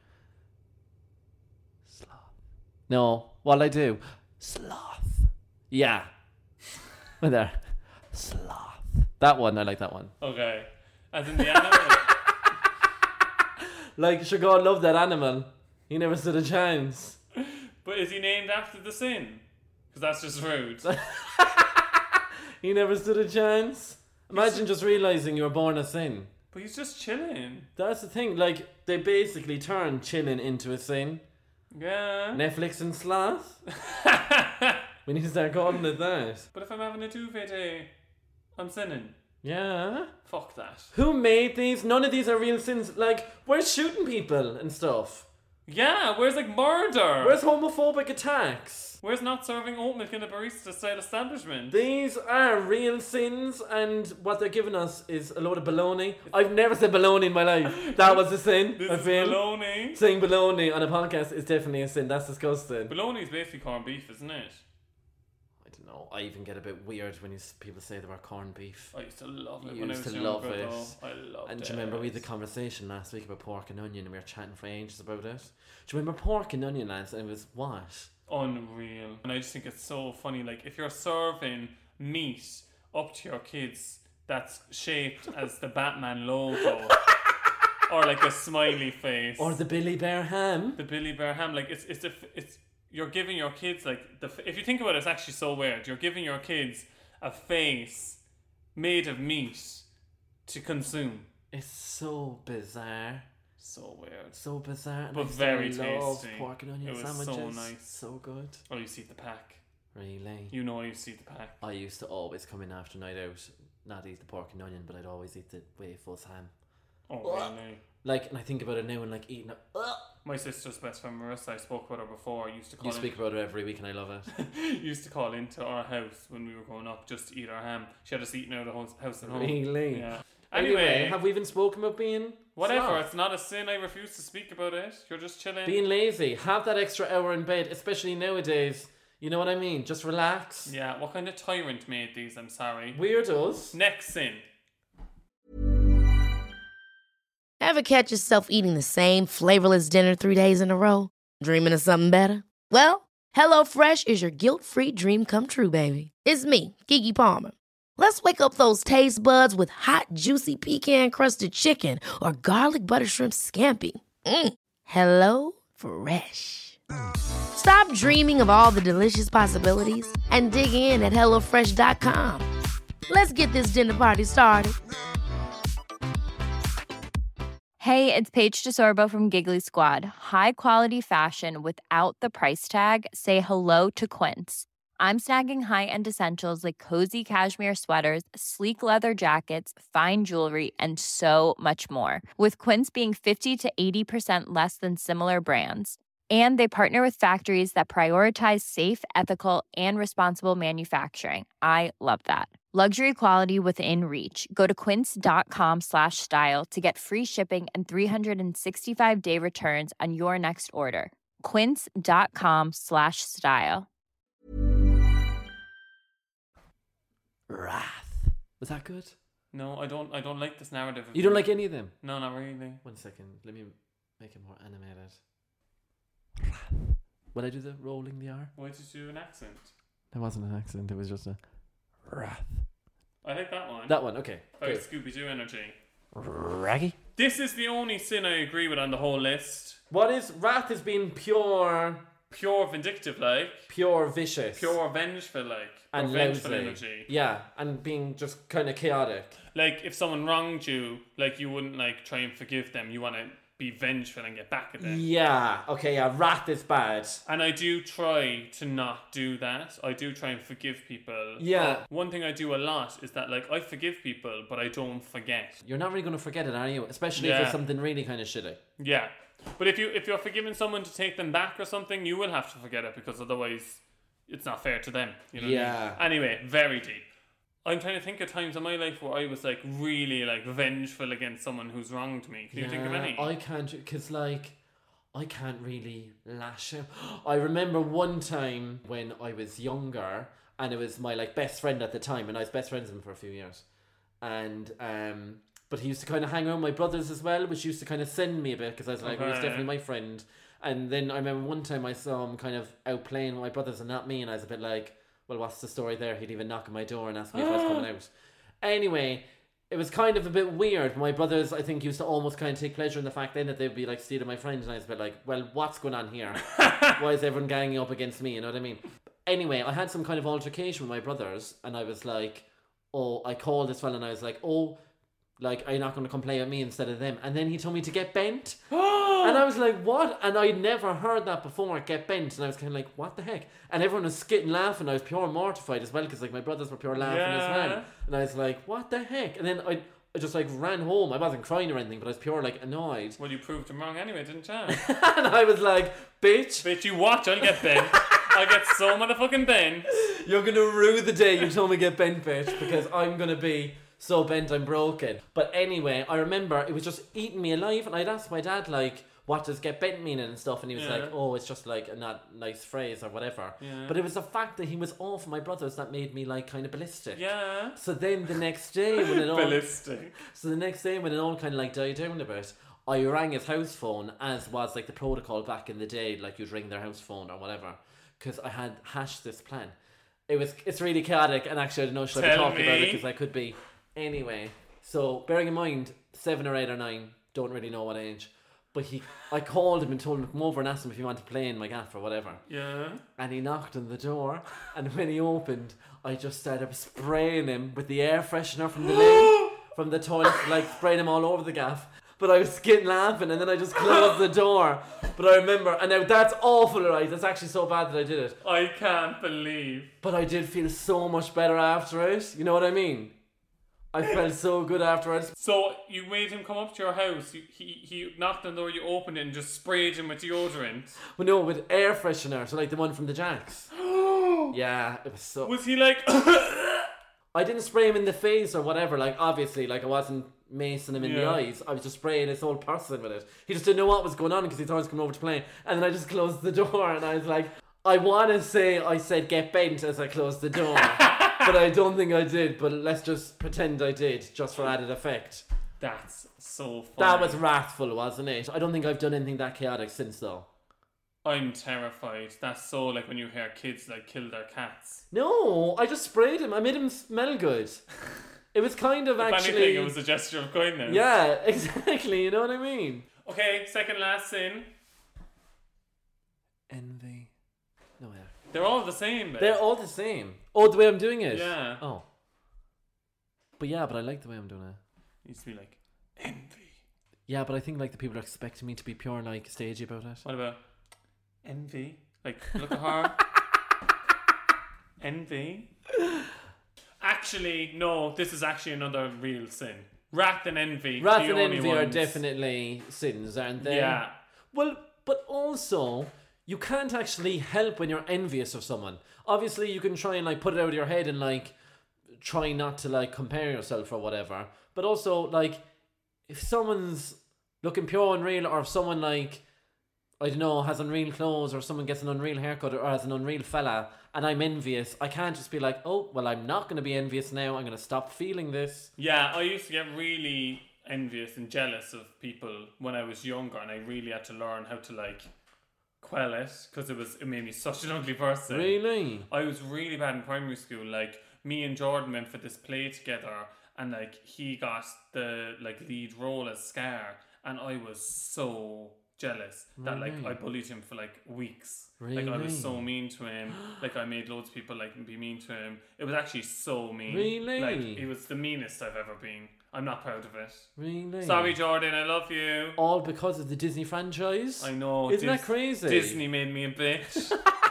Sloth. No. What'll I do? Sloth. Yeah. Wait there. Sloth. That one. I like that one. Okay. As in the animal. Like, sure, God loved that animal. He never stood a chance. But is he named after the sin? Because that's just rude. He never stood a chance. Imagine just realising you were born a sin. But he's just chilling. That's the thing. Like, they basically turned chilling into a sin. Yeah. Netflix and sloth. We need to start calling it that. But if I'm having a duvet day, I'm sinning. Yeah. Fuck that. Who made these? None of these are real sins. Like, where's shooting people and stuff? Yeah, where's like murder? Where's homophobic attacks? Where's not serving oat milk in a barista style establishment? These are real sins, and what they're giving us is a load of baloney. I've never said baloney in my life. That was a sin. This I is feel. baloney. Saying baloney on a podcast is definitely a sin. That's disgusting. Baloney is basically corned beef, isn't it? I don't know. I even get a bit weird when people say they were corned beef. I used to love it You when I used was to younger, love it. though. I loved And it. do you remember we had the conversation last week about pork and onion and we were chatting for ages about it? Do you remember pork and onion, lads? And it was what? Unreal. And I just think it's so funny. Like, if you're serving meat up to your kids that's shaped as the Batman logo, or like a smiley face, Or the Billy Bear ham. the Billy Bear ham, like it's you're giving your kids like if you think about it, it's actually so weird. You're giving your kids a face made of meat to consume. It's so bizarre. So weird. So bizarre. But I very love tasty. pork and onion It was sandwiches. so nice. So good. Oh, you see the pack. Really? You know I used to eat the pack. I used to always come in after night out, not eat the pork and onion, but I'd always eat the Waffles ham. Oh, really? Like, and I think about it now and like eating it. My sister's best friend Marissa, I spoke about her before, used to call You speak about it every week and I love it. used to call into our house when we were growing up just to eat our ham. She had us eating out of the house at home. Really? Yeah. Anyway, have we even spoken about being whatever, sloth? it's not a sin. I refuse to speak about it. You're just chilling. Being lazy. Have that extra hour in bed, especially nowadays. You know what I mean? Just relax. Yeah, what kind of tyrant made these? I'm sorry. Weirdos. Next sin. Ever catch yourself eating the same flavorless dinner 3 days in a row? Dreaming of something better? Well, HelloFresh is your guilt-free dream come true, baby. It's me, Keke Palmer. Let's wake up those taste buds with hot, juicy pecan-crusted chicken or garlic butter shrimp scampi. Hello Fresh. Stop dreaming of all the delicious possibilities and dig in at HelloFresh.com. Let's get this dinner party started. Hey, it's Paige DeSorbo from Giggly Squad. High quality fashion without the price tag. Say hello to Quince. I'm snagging high-end essentials like cozy cashmere sweaters, sleek leather jackets, fine jewelry, and so much more. With Quince being 50 to 80% less than similar brands. And they partner with factories that prioritize safe, ethical, and responsible manufacturing. I love that. Luxury quality within reach. Go to quince.com/style to get free shipping and 365-day returns on your next order. Quince.com/style. Wrath. Was that good? No, I don't like this narrative. You don't like any of them? No, not really. 1 second. Let me make it more animated. Wrath. Will I do the rolling the R? Why did you do an accent? That wasn't an accent. It was just a wrath. I like that one. That one. Okay. Very Good. Scooby-Doo energy. Raggy. This is the only sin I agree with on the whole list. What is wrath? Is being pure Vindictive, like. pure vicious, Pure vengeful, like. and or vengeful lousy. energy. Yeah, and being just kind of chaotic. Like, if someone wronged you, like, you wouldn't, like, try and forgive them. You want to be vengeful and get back at them. Yeah. Okay. Yeah. Wrath is bad. And I do try to not do that. I do try and forgive people. Yeah. But one thing I do a lot is that, like, I forgive people, but I don't forget. You're not really going to forget it, are you? Especially if Yeah. it's something really kind of shitty. Yeah. But if you're forgiving someone to take them back or something, you will have to forget it because otherwise it's not fair to them. You know Yeah. what I mean? Anyway, very deep. I'm trying to think of times in my life where I was like really like vengeful against someone who's wronged me. Can you think of any? I can't, because like, I can't really lash out. I remember one time when I was younger, and it was my like best friend at the time, and I was best friends with him for a few years, and but he used to kind of hang around my brothers as well, which used to kind of send me a bit because I was like, well, he's definitely my friend. And then I remember one time I saw him kind of out playing with my brothers and not me, and I was a bit like, well, what's the story there? He'd even knock on my door and ask me if I was coming out. Anyway, it was kind of a bit weird. My brothers, I think, used to almost kind of take pleasure in the fact then that they'd be like stealing my friends, and I was a bit like, well, what's going on here? Why is everyone ganging up against me? You know what I mean? Anyway, I had some kind of altercation with my brothers, and I was like, oh, I called this fella and I was like, oh, like, are you not going to come play with me instead of them? And then he told me to get bent. And I was like, what? And I'd never heard that before, get bent. And I was kind of like, what the heck? And everyone was skitting laughing. I was pure mortified as well, because like my brothers were pure laughing as well. And I was like, what the heck? And then I just like ran home. I wasn't crying or anything, but I was pure like annoyed. Well, you proved him wrong anyway, didn't you? And I was like, bitch. Bitch, you watch, I'll get bent. I'll get so motherfucking bent. You're going to rue the day you told me get bent, bitch, because I'm going to be so bent I'm broken. But anyway, I remember it was just eating me alive, and I'd asked my dad, like, what does get bent mean and stuff, and he was like, oh, it's just like a not nice phrase or whatever. But it was the fact that he was off my brothers that made me like kind of ballistic. So then the next day when it all ballistic. So the next day when it all kind of like died down a bit, I rang his house phone, as was like the protocol back in the day, like you'd ring their house phone or whatever, because I had hashed this plan. It's really chaotic, and actually I don't know should I be talking about it, because I could be. Anyway, so bearing in mind 7 or 8 or 9, don't really know what age, But I called him and told him to come over and asked him if he wanted to play in my gaff or whatever. Yeah. And he knocked on the door, and when he opened, I just started spraying him with the air freshener from the loo, from the toilet, like spraying him all over the gaff. But I was getting laughing, and then I just closed the door. But I remember, and now that's awful, right? That's actually so bad that I did it. I can't believe. But I did feel so much better after it. You know what I mean? I felt so good afterwards. So you made him come up to your house. He knocked on the door. You opened it and just sprayed him with deodorant. Well, no, with air freshener, so like the one from the Jacks. Yeah, it was so. Was he like? I didn't spray him in the face or whatever. Like obviously, like I wasn't macing him in the eyes. I was just spraying his whole person with it. He just didn't know what was going on because he thought he was coming over to play. And then I just closed the door and I was like, I want to say I said get bent as I closed the door. But I don't think I did, but let's just pretend I did, just for added effect. That's so funny. That was wrathful, wasn't it? I don't think I've done anything that chaotic since, though. I'm terrified. That's so like when you hear kids like kill their cats. No, I just sprayed him. I made him smell good. It was kind of If actually... anything, it was a gesture of kindness. Yeah, exactly, you know what I mean? Okay, second last sin. Envy. No, yeah. They're all the same, babe. They're all the same. Oh, the way I'm doing it? Yeah. Oh. But yeah, but I like the way I'm doing it. It used to be like, envy. Yeah, but I think like the people are expecting me to be pure like stagey about it. What about envy? Like, look at her. Envy. Actually, no, this is actually another real sin. Wrath and envy. Wrath and envy are definitely sins, aren't they? Yeah. Well, but also, you can't actually help when you're envious of someone. Obviously, you can try and like put it out of your head and like try not to like compare yourself or whatever. But also, like, if someone's looking pure and real, or if someone like, I don't know, has unreal clothes, or someone gets an unreal haircut, or has an unreal fella, and I'm envious, I can't just be like, oh, well, I'm not going to be envious now. I'm going to stop feeling this. Yeah, I used to get really envious and jealous of people when I was younger, and I really had to learn how to like quell it because it made me such an ugly person. Really? I was really bad in primary school. Like me and Jordan went for this play together, and like he got the like lead role as Scar, and I was so jealous that like I bullied him for like weeks. Really? Like I was so mean to him. Like I made loads of people like be mean to him. It was actually so mean. Really? Like it was the meanest I've ever been. I'm not proud of it. Really? Sorry, Jordan, I love you. All because of the Disney franchise? I know. Isn't that crazy? Disney made me a bitch.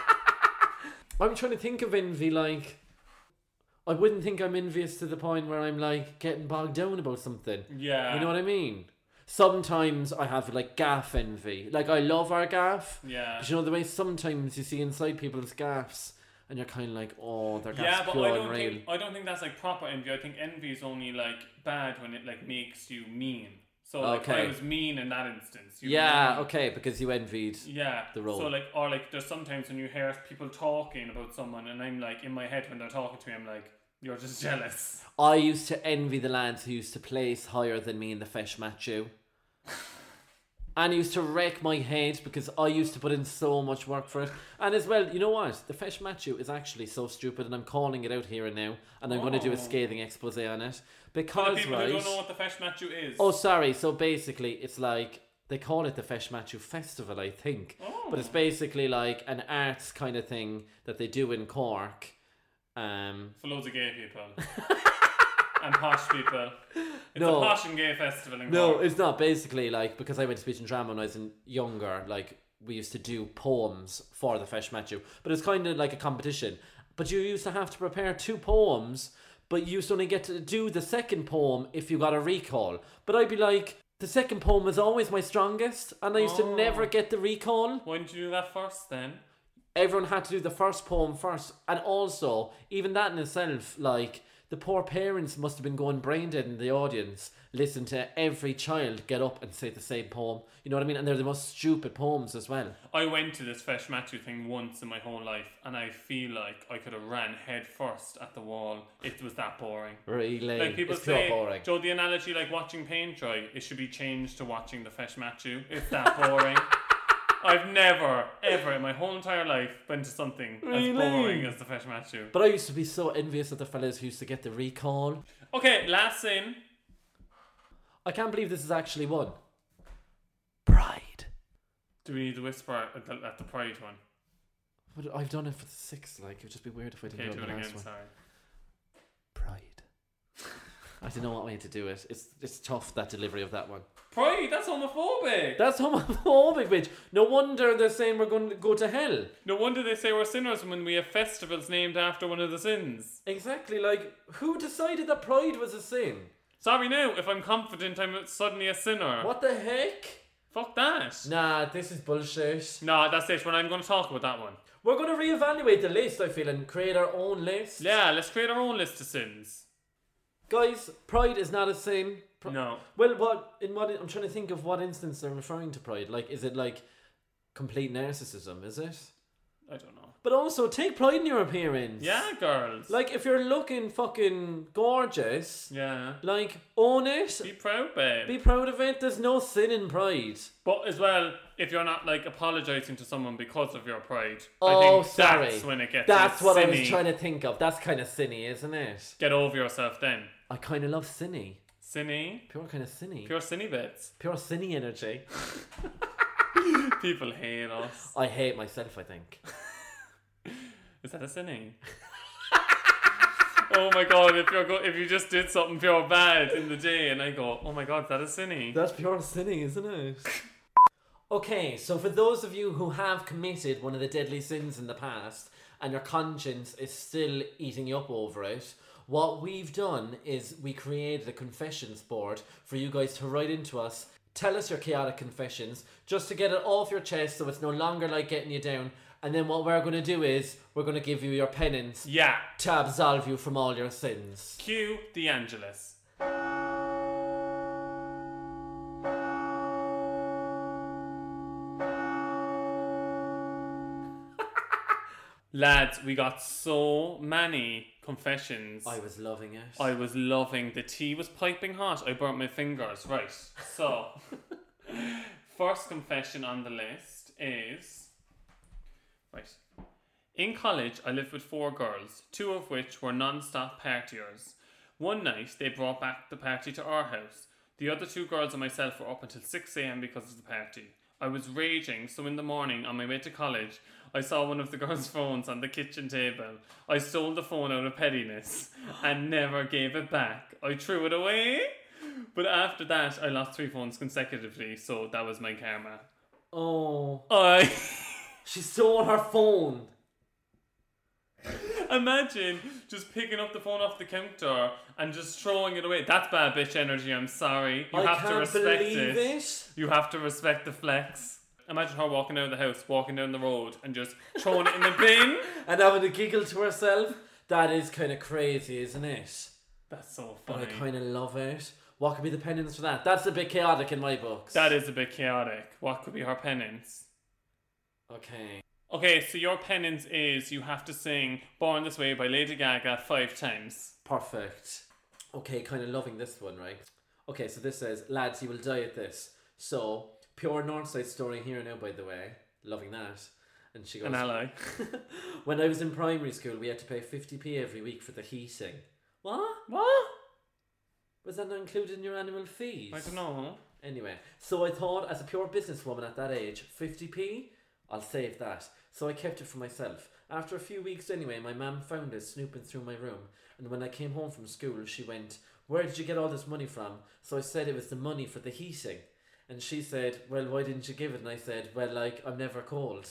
I'm trying to think of envy, like, I wouldn't think I'm envious to the point where I'm like getting bogged down about something. Yeah. You know what I mean? Sometimes I have like gaff envy. Like I love our gaff. Yeah. But you know the way sometimes you see inside people's gaffs and you're kind of like, oh, their gaff's Yeah, but pure and real. I don't think that's like proper envy. I think envy is only like bad when it like makes you mean. So like I was mean in that instance. Yeah, okay, because you envied the role. So like, or like there's sometimes when you hear people talking about someone and I'm like in my head when they're talking to me, I'm like, you're just jealous. I used to envy the lads who used to place higher than me in the Fesh Matthew. And I used to wreck my head because I used to put in so much work for it. And as well, you know what? The Fesh Matthew is actually so stupid, and I'm calling it out here and now. And I'm going to do a scathing expose on it. Because, For the people right... who don't know what the Fesh Matthew is. Oh, sorry. So basically, it's like... They call it the Fesh Matthew Festival, I think. Oh. But it's basically like an arts kind of thing that they do in Cork. For loads of gay people. And posh people. It's No. a posh and gay festival in No, Cork. it's not. Basically, like, because I went to speech and drama when I was younger, like, we used to do poems for the Fesh Matthew. But it's kind of like a competition. But you used to have to prepare 2 poems, but you used to only get to do the second poem if you got a recall. But I'd be like, the second poem was always my strongest, and I used to never get the recall. Why didn't you do that first then? Everyone had to do the first poem first. And also, even that in itself, like, the poor parents must have been going brain dead in the audience, listen to every child get up and say the same poem. You know what I mean? And they're the most stupid poems as well. I went to this Fesh Matthew thing once in my whole life, and I feel like I could have ran head first at the wall. It was that boring. Really? Like people it's say, pure boring. Joe, the analogy like watching paint dry, it should be changed to watching the Fesh Matthew. It's that boring. I've never, ever in my whole entire life been to something as boring as the Fesh Matthew. But I used to be so envious of the fellas who used to get the recall. Okay, last sin. I can't believe this is actually one. Pride. Do we need to whisper at the pride one? But I've done it for the 6th. Like, it would just be weird if I didn't Okay, do do it it on the again, last one. sorry. Pride. I don't know what way to do it. It's tough, that delivery of that one. Pride, that's homophobic. That's homophobic, bitch. No wonder they're saying we're going to go to hell. No wonder they say we're sinners when we have festivals named after one of the sins. Exactly, like, who decided that pride was a sin? Sorry now, if I'm confident I'm suddenly a sinner. What the heck? Fuck that. Nah, this is bullshit. Nah, that's it. When I'm going to talk about that one. We're going to reevaluate the list, I feel, and create our own list. Yeah, let's create our own list of sins. Guys, pride is not a sin. No. Well, I'm trying to think of what instance they're referring to pride. Like, is it like complete narcissism, is it? I don't know. But also, take pride in your appearance. Yeah, girls. Like, if you're looking fucking gorgeous, yeah. like, own it. Be proud, babe. Be proud of it. There's no sin in pride. But as well, if you're not like apologising to someone because of your pride, Oh, I think sorry. that's when it gets That's what sinny. I was trying to think of. That's kind of sinny, isn't it? Get over yourself then. I kind of love sinny. Sinny? Pure kind of sinny. Pure sinny bits. Pure sinny energy. People hate us. I hate myself, I think. Is that a sinning? Oh my god, if you just did something pure bad in the day and I go, oh my god, is that a sinning? That's pure sinning, isn't it? Okay, so for those of you who have committed one of the deadly sins in the past and your conscience is still eating you up over it, what we've done is we created a confessions board for you guys to write into us. Tell us your chaotic confessions just to get it off your chest so it's no longer like getting you down. And then what we're going to do is we're going to give you your penance to absolve you from all your sins. Cue the Angelus. Lads, we got so many confessions. I was loving it. I was loving. The tea was piping hot. I burnt my fingers. Right. So, first confession on the list is... Right. In college, I lived with 4 girls, 2 of which were non-stop partiers. One night, they brought back the party to our house. The other 2 girls and myself were up until 6 a.m. because of the party. I was raging, so in the morning, on my way to college, I saw one of the girls' phones on the kitchen table. I stole the phone out of pettiness and never gave it back. I threw it away. But after that, I lost 3 phones consecutively, so that was my karma. Oh. I... She stole her phone. Imagine just picking up the phone off the counter and just throwing it away. That's bad bitch energy, I'm sorry. You have to respect it. You have to respect the flex. Imagine her walking out of the house, walking down the road and just throwing it in the bin. And having a giggle to herself. That is kind of crazy, isn't it? That's so funny. But I kind of love it. What could be the penance for that? That's a bit chaotic in my books. That is a bit chaotic. What could be her penance? Okay, so your penance is you have to sing Born This Way by Lady Gaga 5 times. Perfect. Okay, kind of loving this one, right? Okay, so this says, lads, you will die at this. So, pure Northside story here now, by the way. Loving that. And she goes... An ally. When I was in primary school, we had to pay 50p every week for the heating. What? What? Was that not included in your annual fees? I don't know. Anyway, so I thought, as a pure businesswoman at that age, 50p? I'll save that. So I kept it for myself. After a few weeks anyway, my mum found it snooping through my room. And when I came home from school, she went, "Where did you get all this money from?" So I said it was the money for the heating. And she said, "Well, why didn't you give it?" And I said, "Well, like, I'm never cold."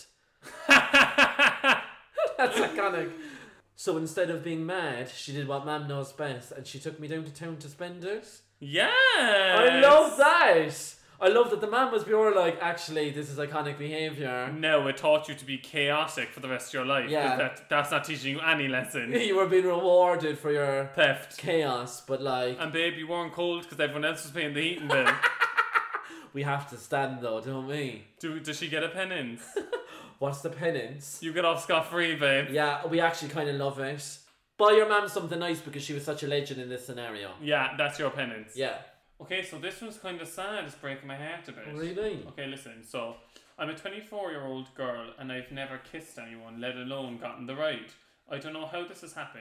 That's iconic. So instead of being mad, she did what mum knows best. And she took me down to town to spend it. Yes! I love that! I love that the man was pure like, actually, this is iconic behaviour. No, it taught you to be chaotic for the rest of your life. Yeah. That's not teaching you any lesson. You were being rewarded for your theft. Chaos, but like... And babe, you weren't cold because everyone else was paying the heating bill. We have to stand though, don't we? Does she get a penance? What's the penance? You get off scot-free, babe. Yeah, we actually kind of love it. Buy your mum something nice because she was such a legend in this scenario. Yeah, that's your penance. Yeah. Okay, so this one's kind of sad. It's breaking my heart a bit. Really? Okay, listen. So, I'm a 24-year-old girl and I've never kissed anyone, let alone gotten the ride. I don't know how this has happened.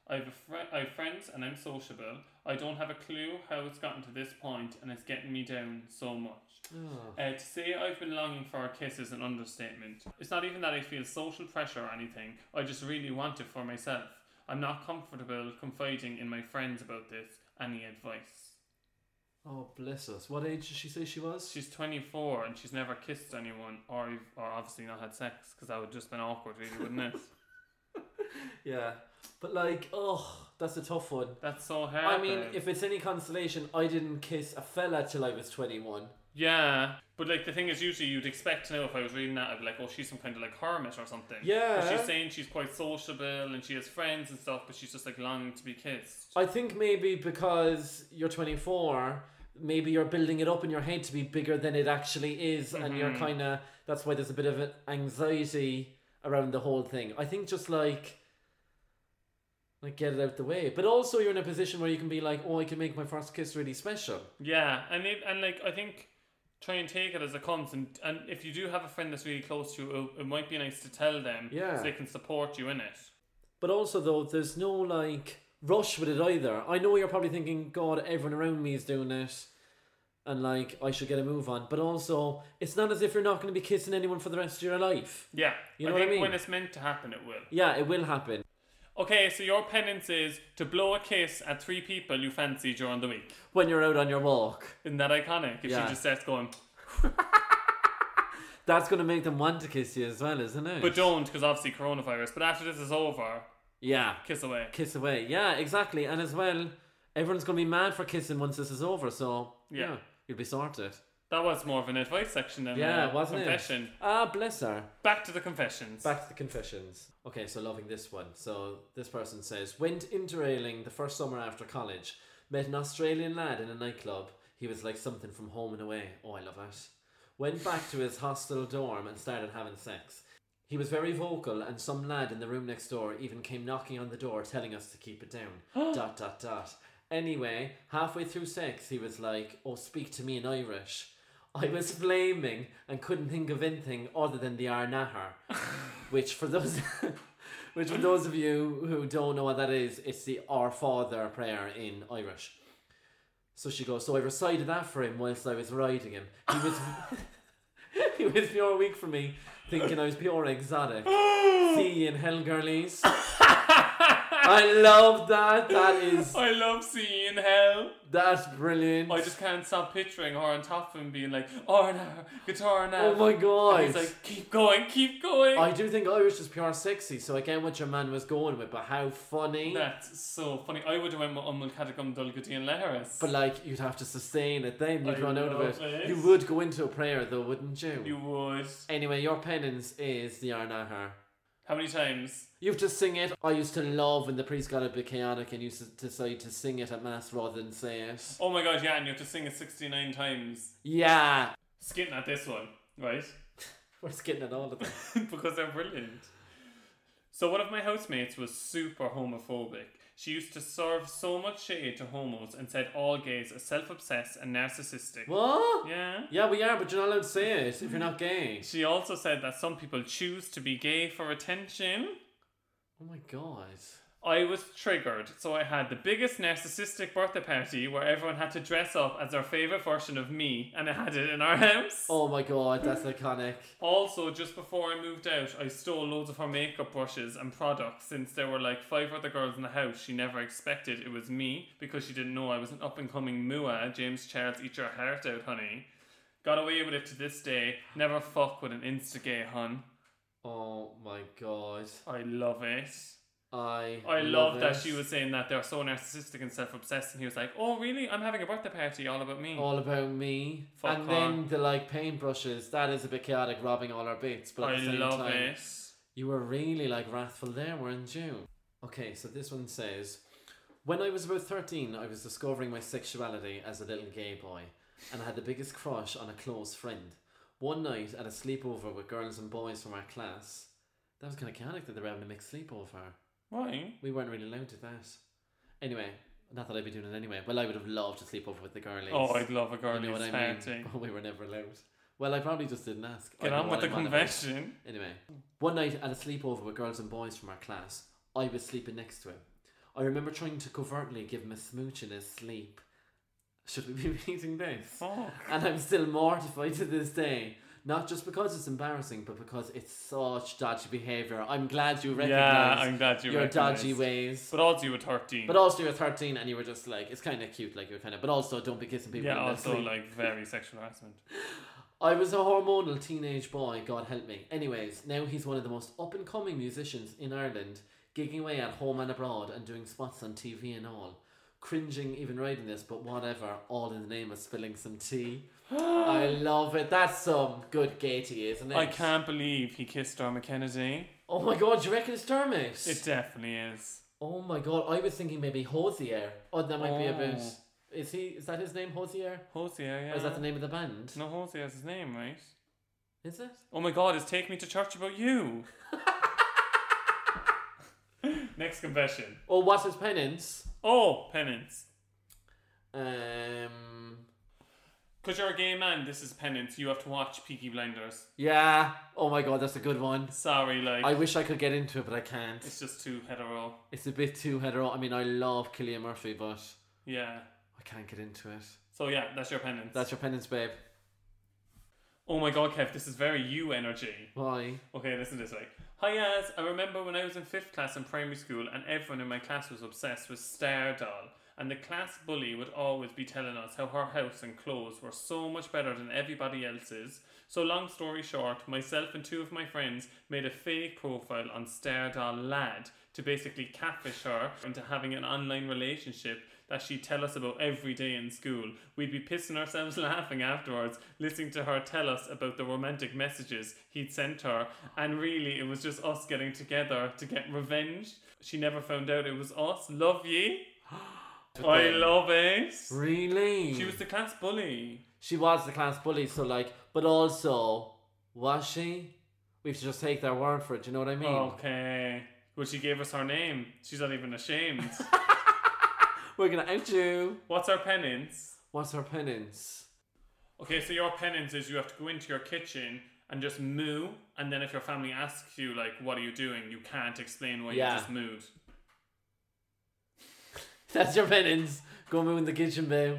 I have friends and I'm sociable. I don't have a clue how it's gotten to this point and it's getting me down so much. To say I've been longing for a kiss is an understatement. It's not even that I feel social pressure or anything. I just really want it for myself. I'm not comfortable confiding in my friends about this. Any advice? Oh, bless us. What age did she say she was? She's 24 and she's never kissed anyone or obviously not had sex, because that would just been awkward, really, wouldn't it? Yeah. But like, that's a tough one. That's so hard. I mean, if it's any consolation, I didn't kiss a fella till I was 21. Yeah, but like the thing is, usually you'd expect to know, if I was reading that, I'd be like, oh, she's some kind of like hermit or something. Yeah. But she's saying she's quite sociable and she has friends and stuff, but she's just like longing to be kissed. I think maybe because you're 24, maybe you're building it up in your head to be bigger than it actually is, and you're kind of, that's why there's a bit of an anxiety around the whole thing. I think just like get it out the way, but also you're in a position where you can be like, oh, I can make my first kiss really special. Yeah, and like I think try and take it as it comes, and if you do have a friend that's really close to you, it might be nice to tell them, so they can support you in it. But also though, there's no like rush with it either. I know you're probably thinking, God, everyone around me is doing it and like I should get a move on, but also it's not as if you're not going to be kissing anyone for the rest of your life. Yeah, you know what I mean? When it's meant to happen, it will. Yeah, it will happen. Okay, so your penance is to blow a kiss at 3 people you fancy during the week. When you're out on your walk. Isn't that iconic? If she just starts going... That's going to make them want to kiss you as well, isn't it? But don't, because obviously coronavirus. But after this is over... Yeah. Kiss away. Kiss away. Yeah, exactly. And as well, everyone's going to be mad for kissing once this is over, so... Yeah. You'll be sorted. That was more of an advice section than wasn't confession. Ah, bless her. Back to the confessions. Okay, so loving this one. So this person says, went interrailing the first summer after college. Met an Australian lad in a nightclub. He was like something from Home and Away. Oh, I love it. Went back to his hostel dorm and started having sex. He was very vocal, and some lad in the room next door even came knocking on the door telling us to keep it down. ... Anyway, halfway through sex, he was like, oh, speak to me in Irish. I was flaming and couldn't think of anything other than the Arnahar, which for those of you who don't know what that is, it's the Our Father prayer in Irish. So she goes, so I recited that for him whilst I was riding him. He was pure weak for me, thinking I was pure exotic. See you in hell, girlies. I love that. I love seeing hell. That's brilliant. I just can't stop picturing her on top of him being like, oh no, guitar now. Oh my God. And he's like, keep going, keep going. I do think Irish is pure sexy, so I get what your man was going with, but how funny. That's so funny. I would have went with Umul Catacomb Dulgadian Leharis. But like, you'd have to sustain it then, you'd run out of it. it. You would go into a prayer though, wouldn't you? You would. Anyway, your penance is the Arnahar. How many times? You have to sing it. I used to love when the priest got a bit chaotic and used to decide to sing it at mass rather than say it. Oh my God, yeah, and you have to sing it 69 times. Yeah. Skitting at this one, right? We're skitting at all of them. Because they're brilliant. So one of my housemates was super homophobic. She used to serve so much shade to homos and said all gays are self-obsessed and narcissistic. What? Yeah. Yeah, we are, but you're not allowed to say it if you're not gay. She also said that some people choose to be gay for attention. Oh my God. I was triggered, so I had the biggest narcissistic birthday party where everyone had to dress up as their favourite version of me, and I had it in our house. Oh my God, that's iconic. Also, just before I moved out, I stole loads of her makeup brushes and products. Since there were like 5 other girls in the house, she never expected it was me, because she didn't know I was an up-and-coming Mua. James Charles, eat your heart out, honey. Got away with it to this day. Never fuck with an insta-gay, hun. Oh my God. I love it. I love that she was saying that they're so narcissistic and self-obsessed, and he was like, oh really, I'm having a birthday party all about me. All about me. Fuck and her. then the like paintbrushes, that is a bit chaotic, robbing all our bits, but at the same love time, it. you were really like wrathful there, weren't you? Okay, so this one says, when I was about 13, I was discovering my sexuality as a little gay boy, and I had the biggest crush on a close friend. One night at a sleepover with girls and boys from our class, that was kind of chaotic that they were having a mixed sleepover. Why? We weren't really allowed to do that. Anyway, not that I'd be doing it anyway. Well, I would have loved to sleep over with the girlies. Oh, I'd love a girlies you know what I party. mean? But we were never allowed. Well, I probably just didn't ask. Get on with the confession. Anyway, one night at a sleepover with girls and boys from our class, I was sleeping next to him. I remember trying to covertly give him a smooch in his sleep. Should we be repeating this? Fuck. And I'm still mortified to this day. Not just because it's embarrassing, but because it's such dodgy behaviour. I'm glad you recognise I'm glad you your recognise. dodgy ways. But also you were 13. But also you're 13 and you were just like, it's kind of cute, like you're kind of, but also don't be kissing people. yeah, in their also sleep. like very sexual harassment. I was a hormonal teenage boy, God help me. Anyways, now he's one of the most up and coming musicians in Ireland, gigging away at home and abroad and doing spots on TV and all. Cringing even writing this, but whatever, all in the name of spilling some tea. I love it. That's some good gaiety, isn't it? I can't believe he kissed Dermot Kennedy. Oh my God, do you reckon it's Dermot? It definitely is. Oh my God, I was thinking maybe Hosier. Oh, that might be a bit... Oh. Is that his name, Hosier? Hosier, yeah. Or is that the name of the band? No, Hosier is his name, right? Is it? Oh my God, it's Take Me to Church About You. Next confession. Oh, what's his penance? Oh, penance. Because you're a gay man, this is penance. You have to watch Peaky Blinders. Yeah. Oh my God, that's a good one. Sorry, like... I wish I could get into it, but I can't. It's just too hetero. It's a bit too hetero. I mean, I love Cillian Murphy, but Yeah. I can't get into it. So yeah, that's your penance. That's your penance, babe. Oh my God, Kev, this is very you energy. Why? Okay, listen to this, like... Hi, Az. I remember when I was in 5th class in primary school and everyone in my class was obsessed with Stardoll. And the class bully would always be telling us how her house and clothes were so much better than everybody else's. So long story short, myself and 2 of my friends made a fake profile on Stardoll Lad to basically catfish her into having an online relationship that she'd tell us about every day in school. We'd be pissing ourselves laughing afterwards, listening to her tell us about the romantic messages he'd sent her, and really it was just us getting together to get revenge. She never found out it was us. Love ye. I love it. Really? She was the class bully. She was the class bully, so like, but also, was she? We have to just take their word for it, do you know what I mean? Okay. Well, she gave us her name. She's not even ashamed. We're gonna out you. What's her penance? What's her penance? Okay, so your penance is you have to go into your kitchen and just moo, and then if your family asks you, like, what are you doing, you can't explain why you just mooed. That's your penance. Go moo in the kitchen, babe.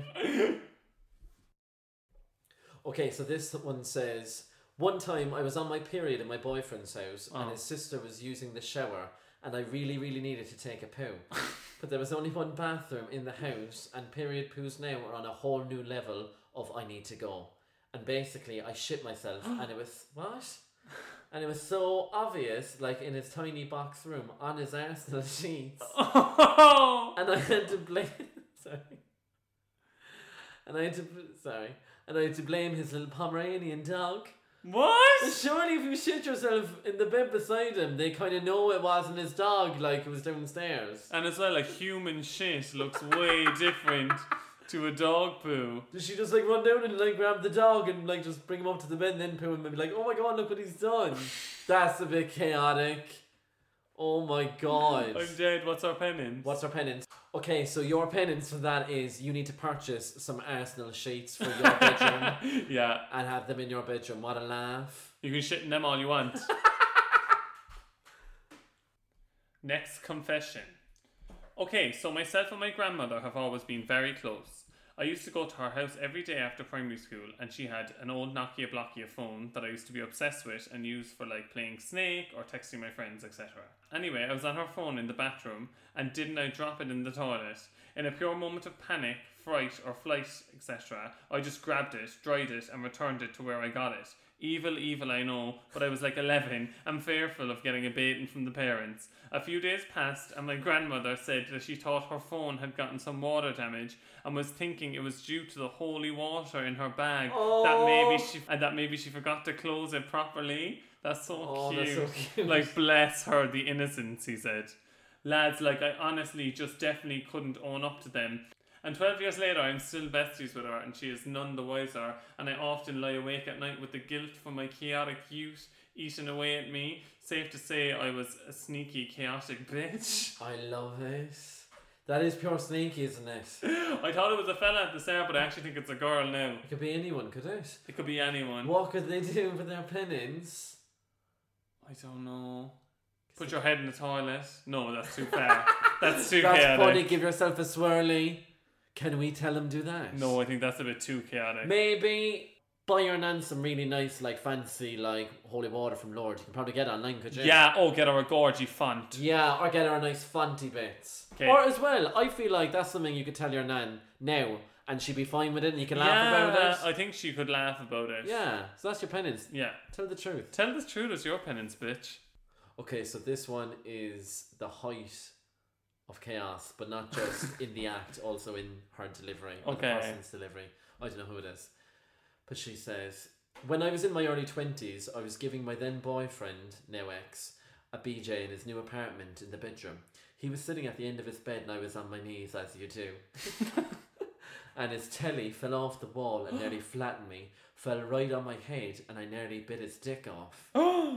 Okay, so this one says, one time I was on my period in my boyfriend's house and his sister was using the shower and I really, really needed to take a poo. But there was only one bathroom in the house and period poos now are on a whole new level of I need to go. And basically I shit myself and it was, what? And it was so obvious, like in his tiny box room on his Arsenal sheets. And I had to blame... And I had to blame his little Pomeranian dog. What? Surely if you shit yourself in the bed beside him, they kind of know it wasn't his dog, like it was downstairs. And as well, like human shit looks way different to a dog poo. Did she just like run down and like grab the dog and like just bring him up to the bed and then poo him and be like, oh my God, look what he's done? That's a bit chaotic. Oh my God. I'm dead. What's our penance? What's our penance? Okay, so your penance for that is you need to purchase some Arsenal sheets for your bedroom. Yeah. And have them in your bedroom. What a laugh. You can shit in them all you want. Next confession. Okay, so myself and my grandmother have always been very close. I used to go to her house every day after primary school and she had an old Nokia Blockia phone that I used to be obsessed with and use for like playing Snake or texting my friends, etc. Anyway, I was on her phone in the bathroom and didn't I drop it in the toilet. In a pure moment of panic, fright or flight, etc. I just grabbed it, dried it and returned it to where I got it. Evil, I know, but I was like 11 and fearful of getting a beating from the parents. A few days passed and my grandmother said that she thought her phone had gotten some water damage and was thinking it was due to the holy water in her bag that maybe she forgot to close it properly. That's so cute. That's so cute. Like, bless her, the innocence, he said. Lads, like, I honestly just definitely couldn't own up to them. And 12 years later, I'm still besties with her and she is none the wiser. And I often lie awake at night with the guilt for my chaotic youth eating away at me. Safe to say I was a sneaky, chaotic bitch. I love it. That is pure sneaky, isn't it? I thought it was a fella at the start, but I actually think it's a girl now. It could be anyone, could it? It could be anyone. What could they do for their penance? I don't know. Put your head in the toilet. No, that's too far. That's too That's chaotic. funny. Give yourself a swirly. Can we tell him do that? No, I think that's a bit too chaotic. Maybe buy your nan some really nice, like fancy, like holy water from Lord. You can probably get it online, could you? Yeah, get her a gorgy font. Yeah, or get her a nice fonty bits. 'Kay. Or as well, I feel like that's something you could tell your nan now, and she'd be fine with it, and you can laugh about it. I think she could laugh about it. Yeah, so that's your penance. Yeah. Tell the truth. Tell the truth, it's your penance, bitch. Okay, so this one is the height of chaos, but not just in the act, also in her delivery, or Okay. the person's delivery. I don't know who it is. But she says, when I was in my early 20s, I was giving my then boyfriend, now ex, a BJ in his new apartment in the bedroom. He was sitting at the end of his bed and I was on my knees, as you do. And his telly fell off the wall and nearly flattened me, fell right on my head, and I nearly bit his dick off.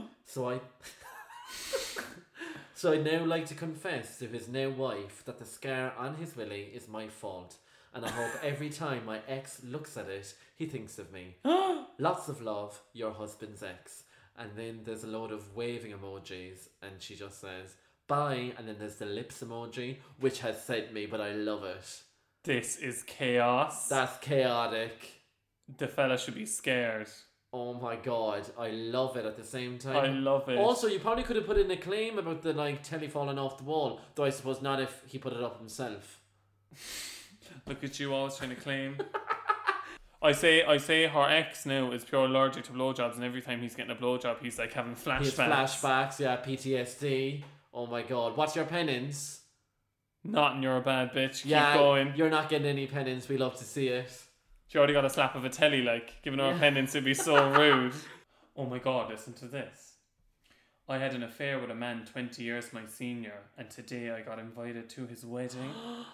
So I'd now like to confess to his now wife that the scar on his willy is my fault, and I hope every time my ex looks at it, he thinks of me. Lots of love, your husband's ex. And then there's a load of waving emojis, and she just says, bye, and then there's the lips emoji, which has sent me, but I love it. This is chaos. That's chaotic. The fella should be scared. Oh my god, I love it at the same time. I love it. Also, you probably could have put in a claim about the like telly falling off the wall, though I suppose not if he put it up himself. Look at you always trying to claim. I say her ex now is pure allergic to blowjobs, and every time he's getting a blowjob, he's like having flashbacks. He has flashbacks, yeah, PTSD. Oh my god, what's your penance? Not and you're a bad bitch. Keep Yeah, going. you're not getting any penance. We love to see it. She already got a slap of a telly, like, giving her a penance would be so rude. Oh my god, listen to this. I had an affair with a man 20 years my senior, and today I got invited to his wedding.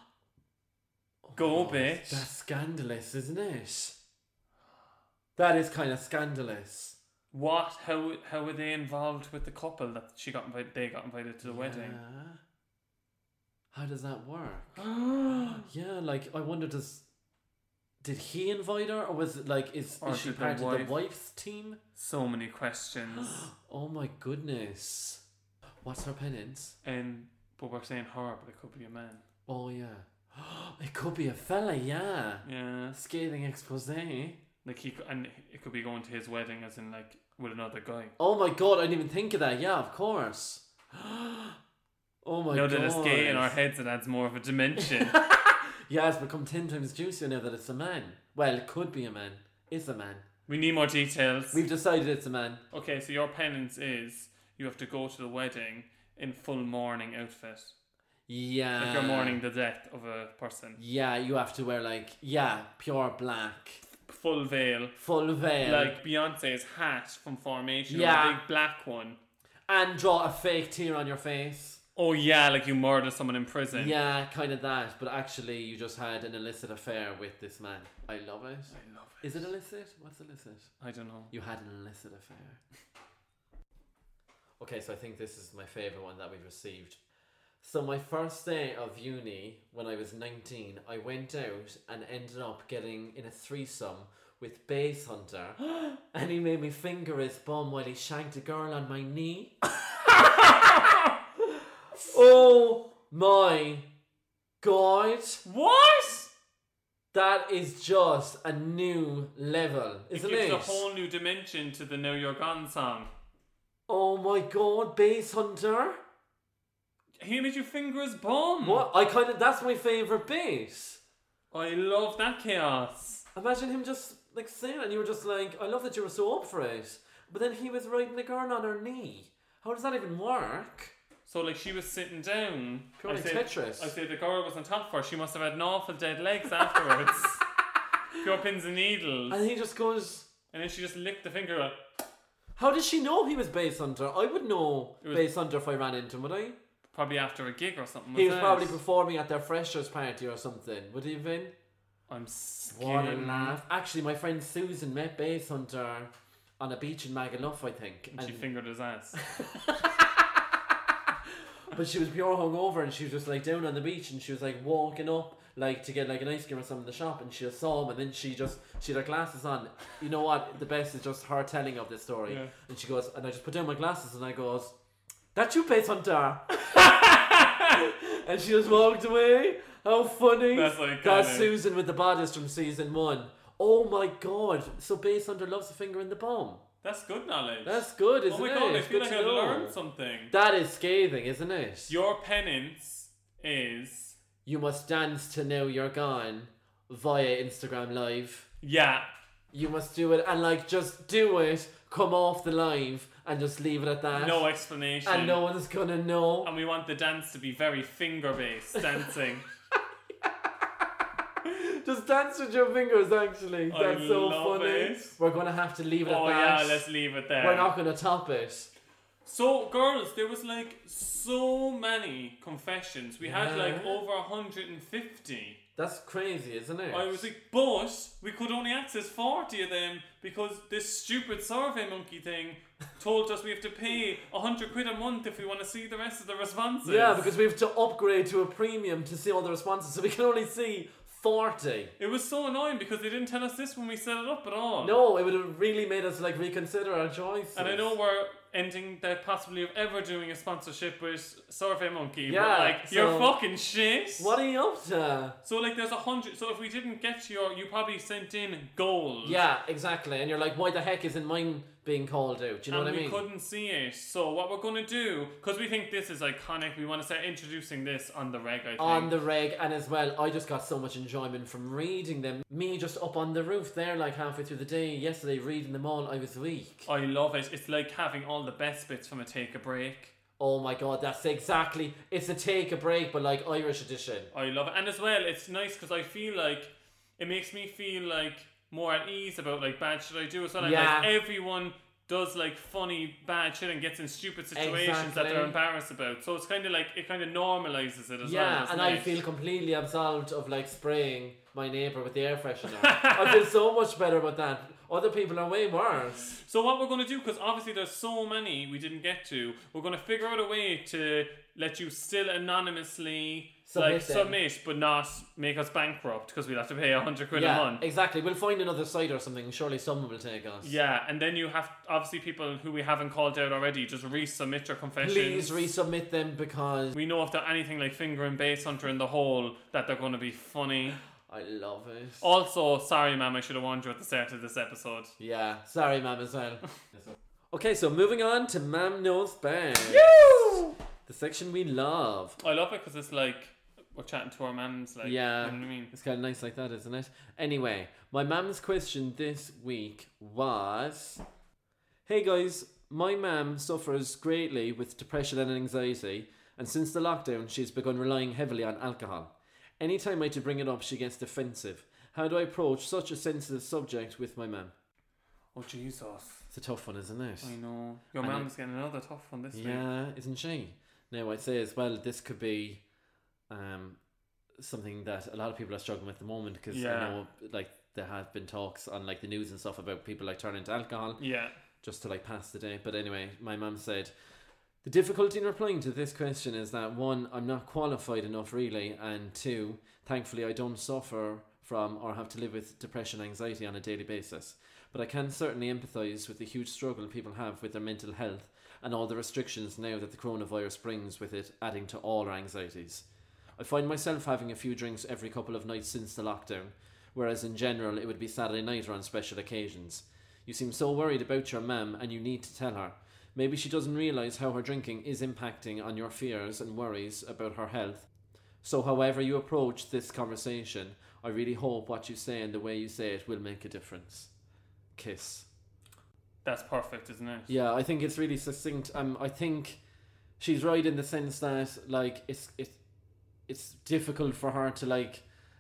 Go, bitch. That's scandalous, isn't it? That is kind of scandalous. What? How were they involved with the couple that she got invited? They got invited to the wedding. How does that work? Yeah, like I wonder, did he invite her, or was it like is she did the part of wife? the wife's team? So many questions. Oh my goodness! What's her penance? But we're saying her, but it could be a man. Oh yeah, it could be a fella. Yeah. Yeah. Scathing expose. Like and it could be going to his wedding, as in like with another guy. Oh my god! I didn't even think of that. Yeah, of course. Oh my god! Now that it's gay in our heads, it adds more of a dimension. Yeah, it's become 10 times juicier now that it's a man. Well, it could be a man. It's a man. We need more details. We've decided it's a man. Okay, so your penance is you have to go to the wedding in full mourning outfit. Yeah. Like you're mourning the death of a person. Yeah, you have to wear like, pure black. Full veil. Full veil. Like Beyonce's hat from Formation. Yeah. Or a big black one. And draw a fake tear on your face. Oh yeah, like you murdered someone in prison. Yeah, kind of that. But actually, you just had an illicit affair with this man. I love it. I love it. Is it illicit? What's illicit? I don't know. You had an illicit affair. Okay, so I think this is my favourite one that we've received. So my first day of uni, when I was 19, I went out and ended up getting in a threesome with Base Hunter, and he made me finger his bum while he shanked a girl on my knee. Oh my god. What? That is just a new level, isn't it? It gives a whole new dimension to the Now You're Gone song. Oh my god, Base Hunter. He made you finger his bum. What? That's my favourite bit. I love that chaos. Imagine him just like saying it, and you were just like, I love that you were so up for it. But then he was riding the girl on her knee. How does that even work? So like she was sitting down. Purely Tetris. I said the girl was on top of her. She must have had an awful dead legs afterwards. Pure pins and needles. And he just goes... And then she just licked the finger up. How did she know he was Base Hunter? I would know Base Hunter if I ran into him, would I? Probably after a gig or something. He was probably performing at their freshers party or something. Would he have been? I'm scared. What a laugh. Actually, my friend Susan met Base Hunter on a beach in Magaluf, I think. And she fingered his ass. But she was pure hungover, and she was just like down on the beach, and she was like walking up like to get like an ice cream or something in the shop, and she just saw him, and then she had her glasses on. You know what? The best is just her telling of this story. Yeah. And she goes, and I just put down my glasses, and I goes, "That's you, Base Hunter." And she just walked away. How funny. That's like That's kinda- Susan with the bodice from season 1. Oh my god. So Base Hunter loves a finger in the bum. That's good knowledge. That's good, isn't it? Oh my god, I feel Good like to I've know. learned something. That is scathing, isn't it? Your penance is... You must dance to Now You're Gone via Instagram Live. Yeah. You must do it and like just do it, come off the live and just leave it at that. No explanation. And no one's gonna know. And we want the dance to be very finger-based dancing. Just dance with your fingers, actually. I That's so love funny. it. We're gonna have to leave it Oh at that. yeah, let's leave it there. We're not gonna top it. So, girls, there was like so many confessions. We had like Yeah. over 150. That's crazy, isn't it? I was like, but we could only access 40 of them because this stupid Survey Monkey thing told us we have to pay 100 quid a month if we want to see the rest of the responses. Yeah, because we have to upgrade to a premium to see all the responses, so we can only see 40. It was so annoying because they didn't tell us this when we set it up at all. No, it would have really made us like reconsider our choices. And I know we're ending the possibility of ever doing a sponsorship with Survey Monkey, Yeah, but like, you're so- fucking shit. What are you up to? So like there's 100, so if we didn't get you probably sent in gold. Yeah, exactly. And you're like, why the heck isn't mine being called out? Do you know And what I mean? we couldn't see it. So what we're going to do, because we think this is iconic, we want to start introducing this on the reg, I think. On the reg, and as well, I just got so much enjoyment from reading them. Me just up on the roof there, like halfway through the day yesterday, reading them all. I was weak. I love it. It's like having all the best bits from a Take a Break. Oh my god, that's exactly. It's a take a break, but like Irish edition. I love it. And as well, it's nice because I feel like it makes me feel like more at ease about like bad shit I do as well. And Yeah. like everyone does like funny bad shit and gets in stupid situations that they're Exactly. embarrassed about. So it's kind of like it kind of normalizes it as well. Yeah, doesn't and I it? feel completely absolved of like spraying my neighbour with the air freshener. I feel so much better about that. Other people are way worse. So what we're going to do, because obviously there's so many we didn't get to, we're going to figure out a way to let you still anonymously Submit them. submit, but not make us bankrupt because we'll have to pay 100 quid a Yeah, month. exactly. We'll find another site or something. Surely someone will take us. Yeah, and then you have obviously people who we haven't called out already. Just resubmit your confessions. Please resubmit them because We know if they're anything like Finger and Base Hunter in the hole, that they're going to be funny. I love it. Also, sorry, ma'am, I should have warned you at the start of this episode. Yeah, sorry, Mam, as well. Okay, so moving on to Mam Knows Best. The section we love. I love it because it's like we're chatting to our mums. Like, Yeah, you know what I mean? it's kind of nice like that, isn't it? Anyway, my mam's question this week was, hey guys, my mam suffers greatly with depression and anxiety, and since the lockdown, she's begun relying heavily on alcohol. Anytime I to bring it up, she gets defensive. How do I approach such a sensitive subject with my mam? Oh Jesus! It's a tough one, isn't it? I know your And mum's getting another tough one this week. Yeah, isn't she? Now, I'd say as well, this could be something that a lot of people are struggling with at the moment because Yeah. I know, like, there have been talks on like the news and stuff about people like turning to alcohol Yeah. just to like pass the day. But anyway, my mum said the difficulty in replying to this question is that one, I'm not qualified enough really, and two, thankfully I don't suffer from or have to live with depression and anxiety on a daily basis. But I can certainly empathise with the huge struggle people have with their mental health and all the restrictions now that the coronavirus brings with it, adding to all our anxieties. I find myself having a few drinks every couple of nights since the lockdown, whereas in general it would be Saturday night or on special occasions. You seem so worried about your mum and you need to tell her. Maybe she doesn't realise how her drinking is impacting on your fears and worries about her health. So however you approach this conversation, I really hope what you say and the way you say it will make a difference. Kiss. That's perfect, isn't it? Yeah, I think it's really succinct. I think she's right in the sense that like it's difficult for her to like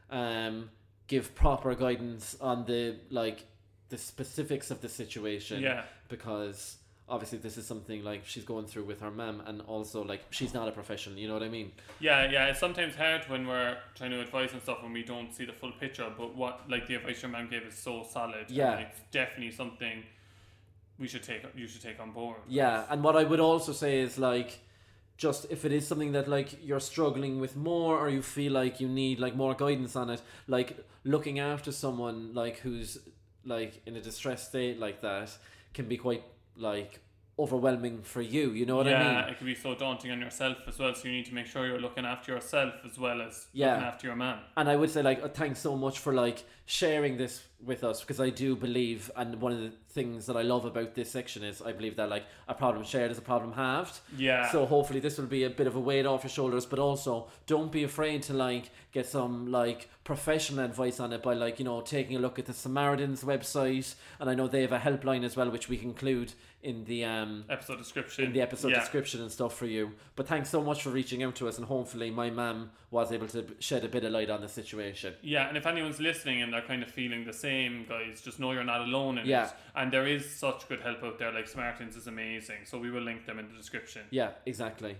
give proper guidance on the specifics of the situation. Yeah. Because obviously this is something like she's going through with her mum, and also like she's not a professional, you know what I mean? Yeah, it's sometimes hard when we're trying to advise and stuff when we don't see the full picture, but what like the advice your mum gave is so solid. Yeah. And it's definitely something you should take on board. Yeah, and what I would also say is like, just if it is something that like you're struggling with more, or you feel like you need like more guidance on it, like looking after someone like who's like in a distressed state like that can be quite like overwhelming for you. You know what I Yeah, mean? it can be so daunting on yourself as well. So you need to make sure you're looking after yourself as well as Yeah. looking after your man. And I would say, like, thanks so much for, like, sharing this with us, because I do believe, and one of the things that I love about this section is I believe that, like, a problem shared is a problem halved. Yeah. So hopefully this will be a bit of a weight off your shoulders, but also don't be afraid to, like, get some, like, professional advice on it by, like, you know, taking a look at the Samaritans website, and I know they have a helpline as well, which we can include in the episode description. Description and stuff for you. But thanks so much for reaching out to us, and hopefully my mum was able to shed a bit of light on the situation. Yeah, and if anyone's listening and they're kind of feeling the same, guys, just know you're not alone in Yeah. it. And there is such good help out there, like Smartins is amazing, so we will link them in the description. Yeah, exactly.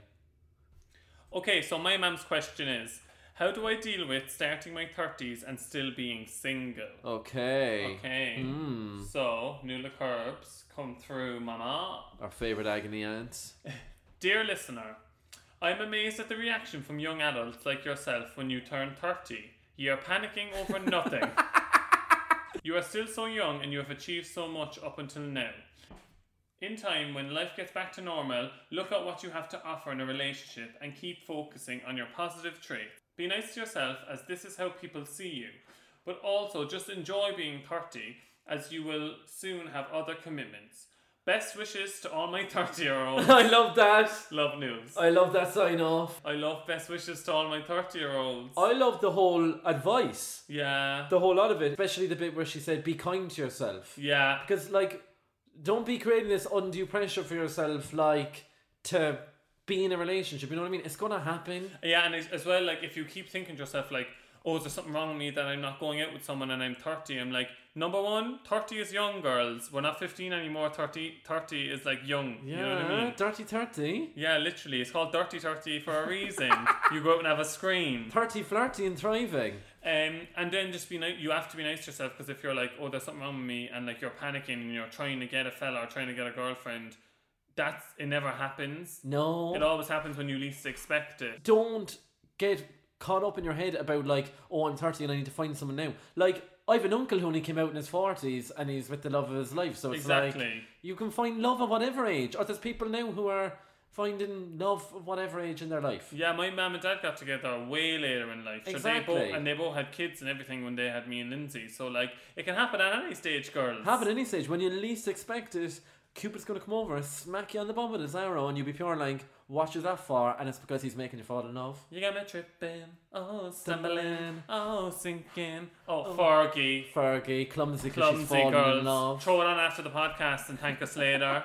Okay, so my mum's question is, how do I deal with starting my 30s and still being single? Okay. Okay, so Nuala Curbs, come through, mama. Our favourite agony aunt. Dear listener, I'm amazed at the reaction from young adults like yourself when you turn 30. You're panicking over nothing. You are still so young and you have achieved so much up until now. In time, when life gets back to normal, look at what you have to offer in a relationship and keep focusing on your positive traits. Be nice to yourself, as this is how people see you. But also, just enjoy being 30, as you will soon have other commitments. Best wishes to all my 30-year-olds. I love that. Love news. I love that sign off. I love best wishes to all my 30-year-olds. I love the whole advice. Yeah. The whole lot of it. Especially the bit where she said, be kind to yourself. Yeah. Because, like, don't be creating this undue pressure for yourself, like, to be in a relationship. You know what I mean? It's going to happen. Yeah, and as well, like, if you keep thinking to yourself, like, oh, is there something wrong with me that I'm not going out with someone and I'm 30? I'm like, number one, 30 is young, girls. We're not 15 anymore. 30 is like young. Yeah, you know what I mean? dirty 30. Yeah, literally. It's called Dirty 30 for a reason. You go out and have a scream. 30, flirty and thriving. And then just be nice. You have to be nice to yourself, because if you're like, oh, there's something wrong with me, and like you're panicking and you're trying to get a fella or trying to get a girlfriend, it never happens. No. It always happens when you least expect it. Don't get caught up in your head about, like, oh, I'm 30 and I need to find someone now. Like, I have an uncle who only came out in his 40s and he's with the love of his life. So it's like, you can find love at whatever age. Or there's people now who are finding love at whatever age in their life. Yeah, my mum and dad got together way later in life. Exactly. So they both had kids and everything when they had me and Lindsay. So, like, it can happen at any stage, girls. Happen at any stage. When you least expect it, Cupid's going to come over and smack you on the bum with his arrow, and you'll be pure like, watch is that far? And it's because he's making you fall in love. You got me tripping, oh, stumbling, oh, sinking, oh, Fergie. Fergie, clumsy because she's falling girls. in love. Throw it on after the podcast and thank us later.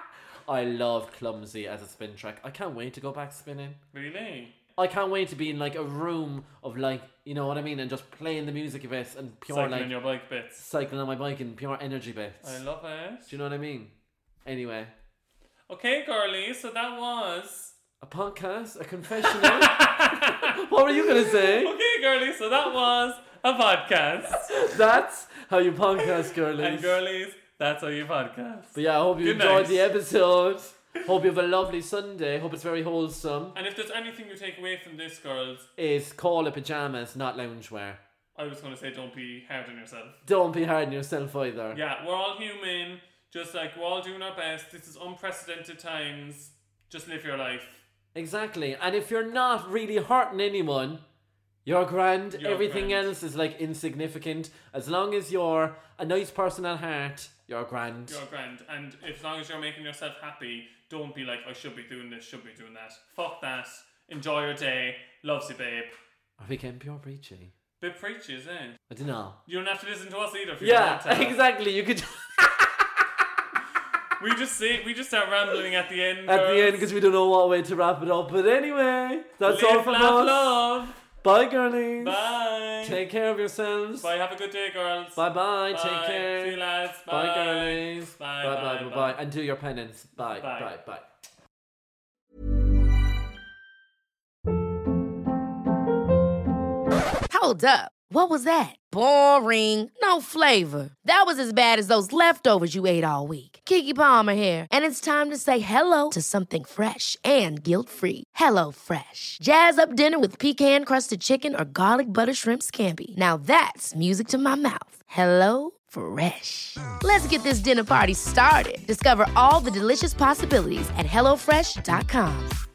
I love Clumsy as a spin track. I can't wait to go back spinning. Really? I can't wait to be in, like, a room of, like, you know what I mean, and just playing the music a bit and pure, cycling like, on your bike bits. cycling on my bike and pure energy bits. I love it. Do you know what I mean? Anyway. Okay, girlies, so that was a podcast, a confessional. What were you going to say? Okay, girlies, so that was a podcast. That's how you podcast, girlies. And girlies, that's how you podcast. But yeah, I hope you enjoyed the episode. Hope you have a lovely Sunday. Hope it's very wholesome. And if there's anything you take away from this, girls, is call it pajamas, not loungewear. I was going to say, don't be hard on yourself. Don't be hard on yourself either. Yeah, we're all human. Just like, we're all doing our best. This is unprecedented times. Just live your life. Exactly. And if you're not really hurting anyone, you're grand. Everything grand. else is, like, insignificant. As long as you're a nice person at heart, you're grand. You're grand. And as long as you're making yourself happy, don't be like, I should be doing this, should be doing that. Fuck that. Enjoy your day. Loves you, babe. Are we getting pure preachy? Bit preachy, isn't it? I don't know. You don't have to listen to us either if you Yeah, don't want to. exactly. You could... We just start rambling at the end. At the end, because we don't know what way to wrap it up. But anyway, that's all from us. Love. Bye, girlies. Bye. Take care of yourselves. Bye. Have a good day, girls. Bye. Take care. See you, lads. Bye, girlies. Bye. Bye. And do your penance. Bye. Hold up. What was that? Boring. No flavor. That was as bad as those leftovers you ate all week. Keke Palmer here, and it's time to say hello to something fresh and guilt-free. Hello Fresh. Jazz up dinner with pecan-crusted chicken or garlic butter shrimp scampi. Now that's music to my mouth. Hello Fresh. Let's get this dinner party started. Discover all the delicious possibilities at hellofresh.com.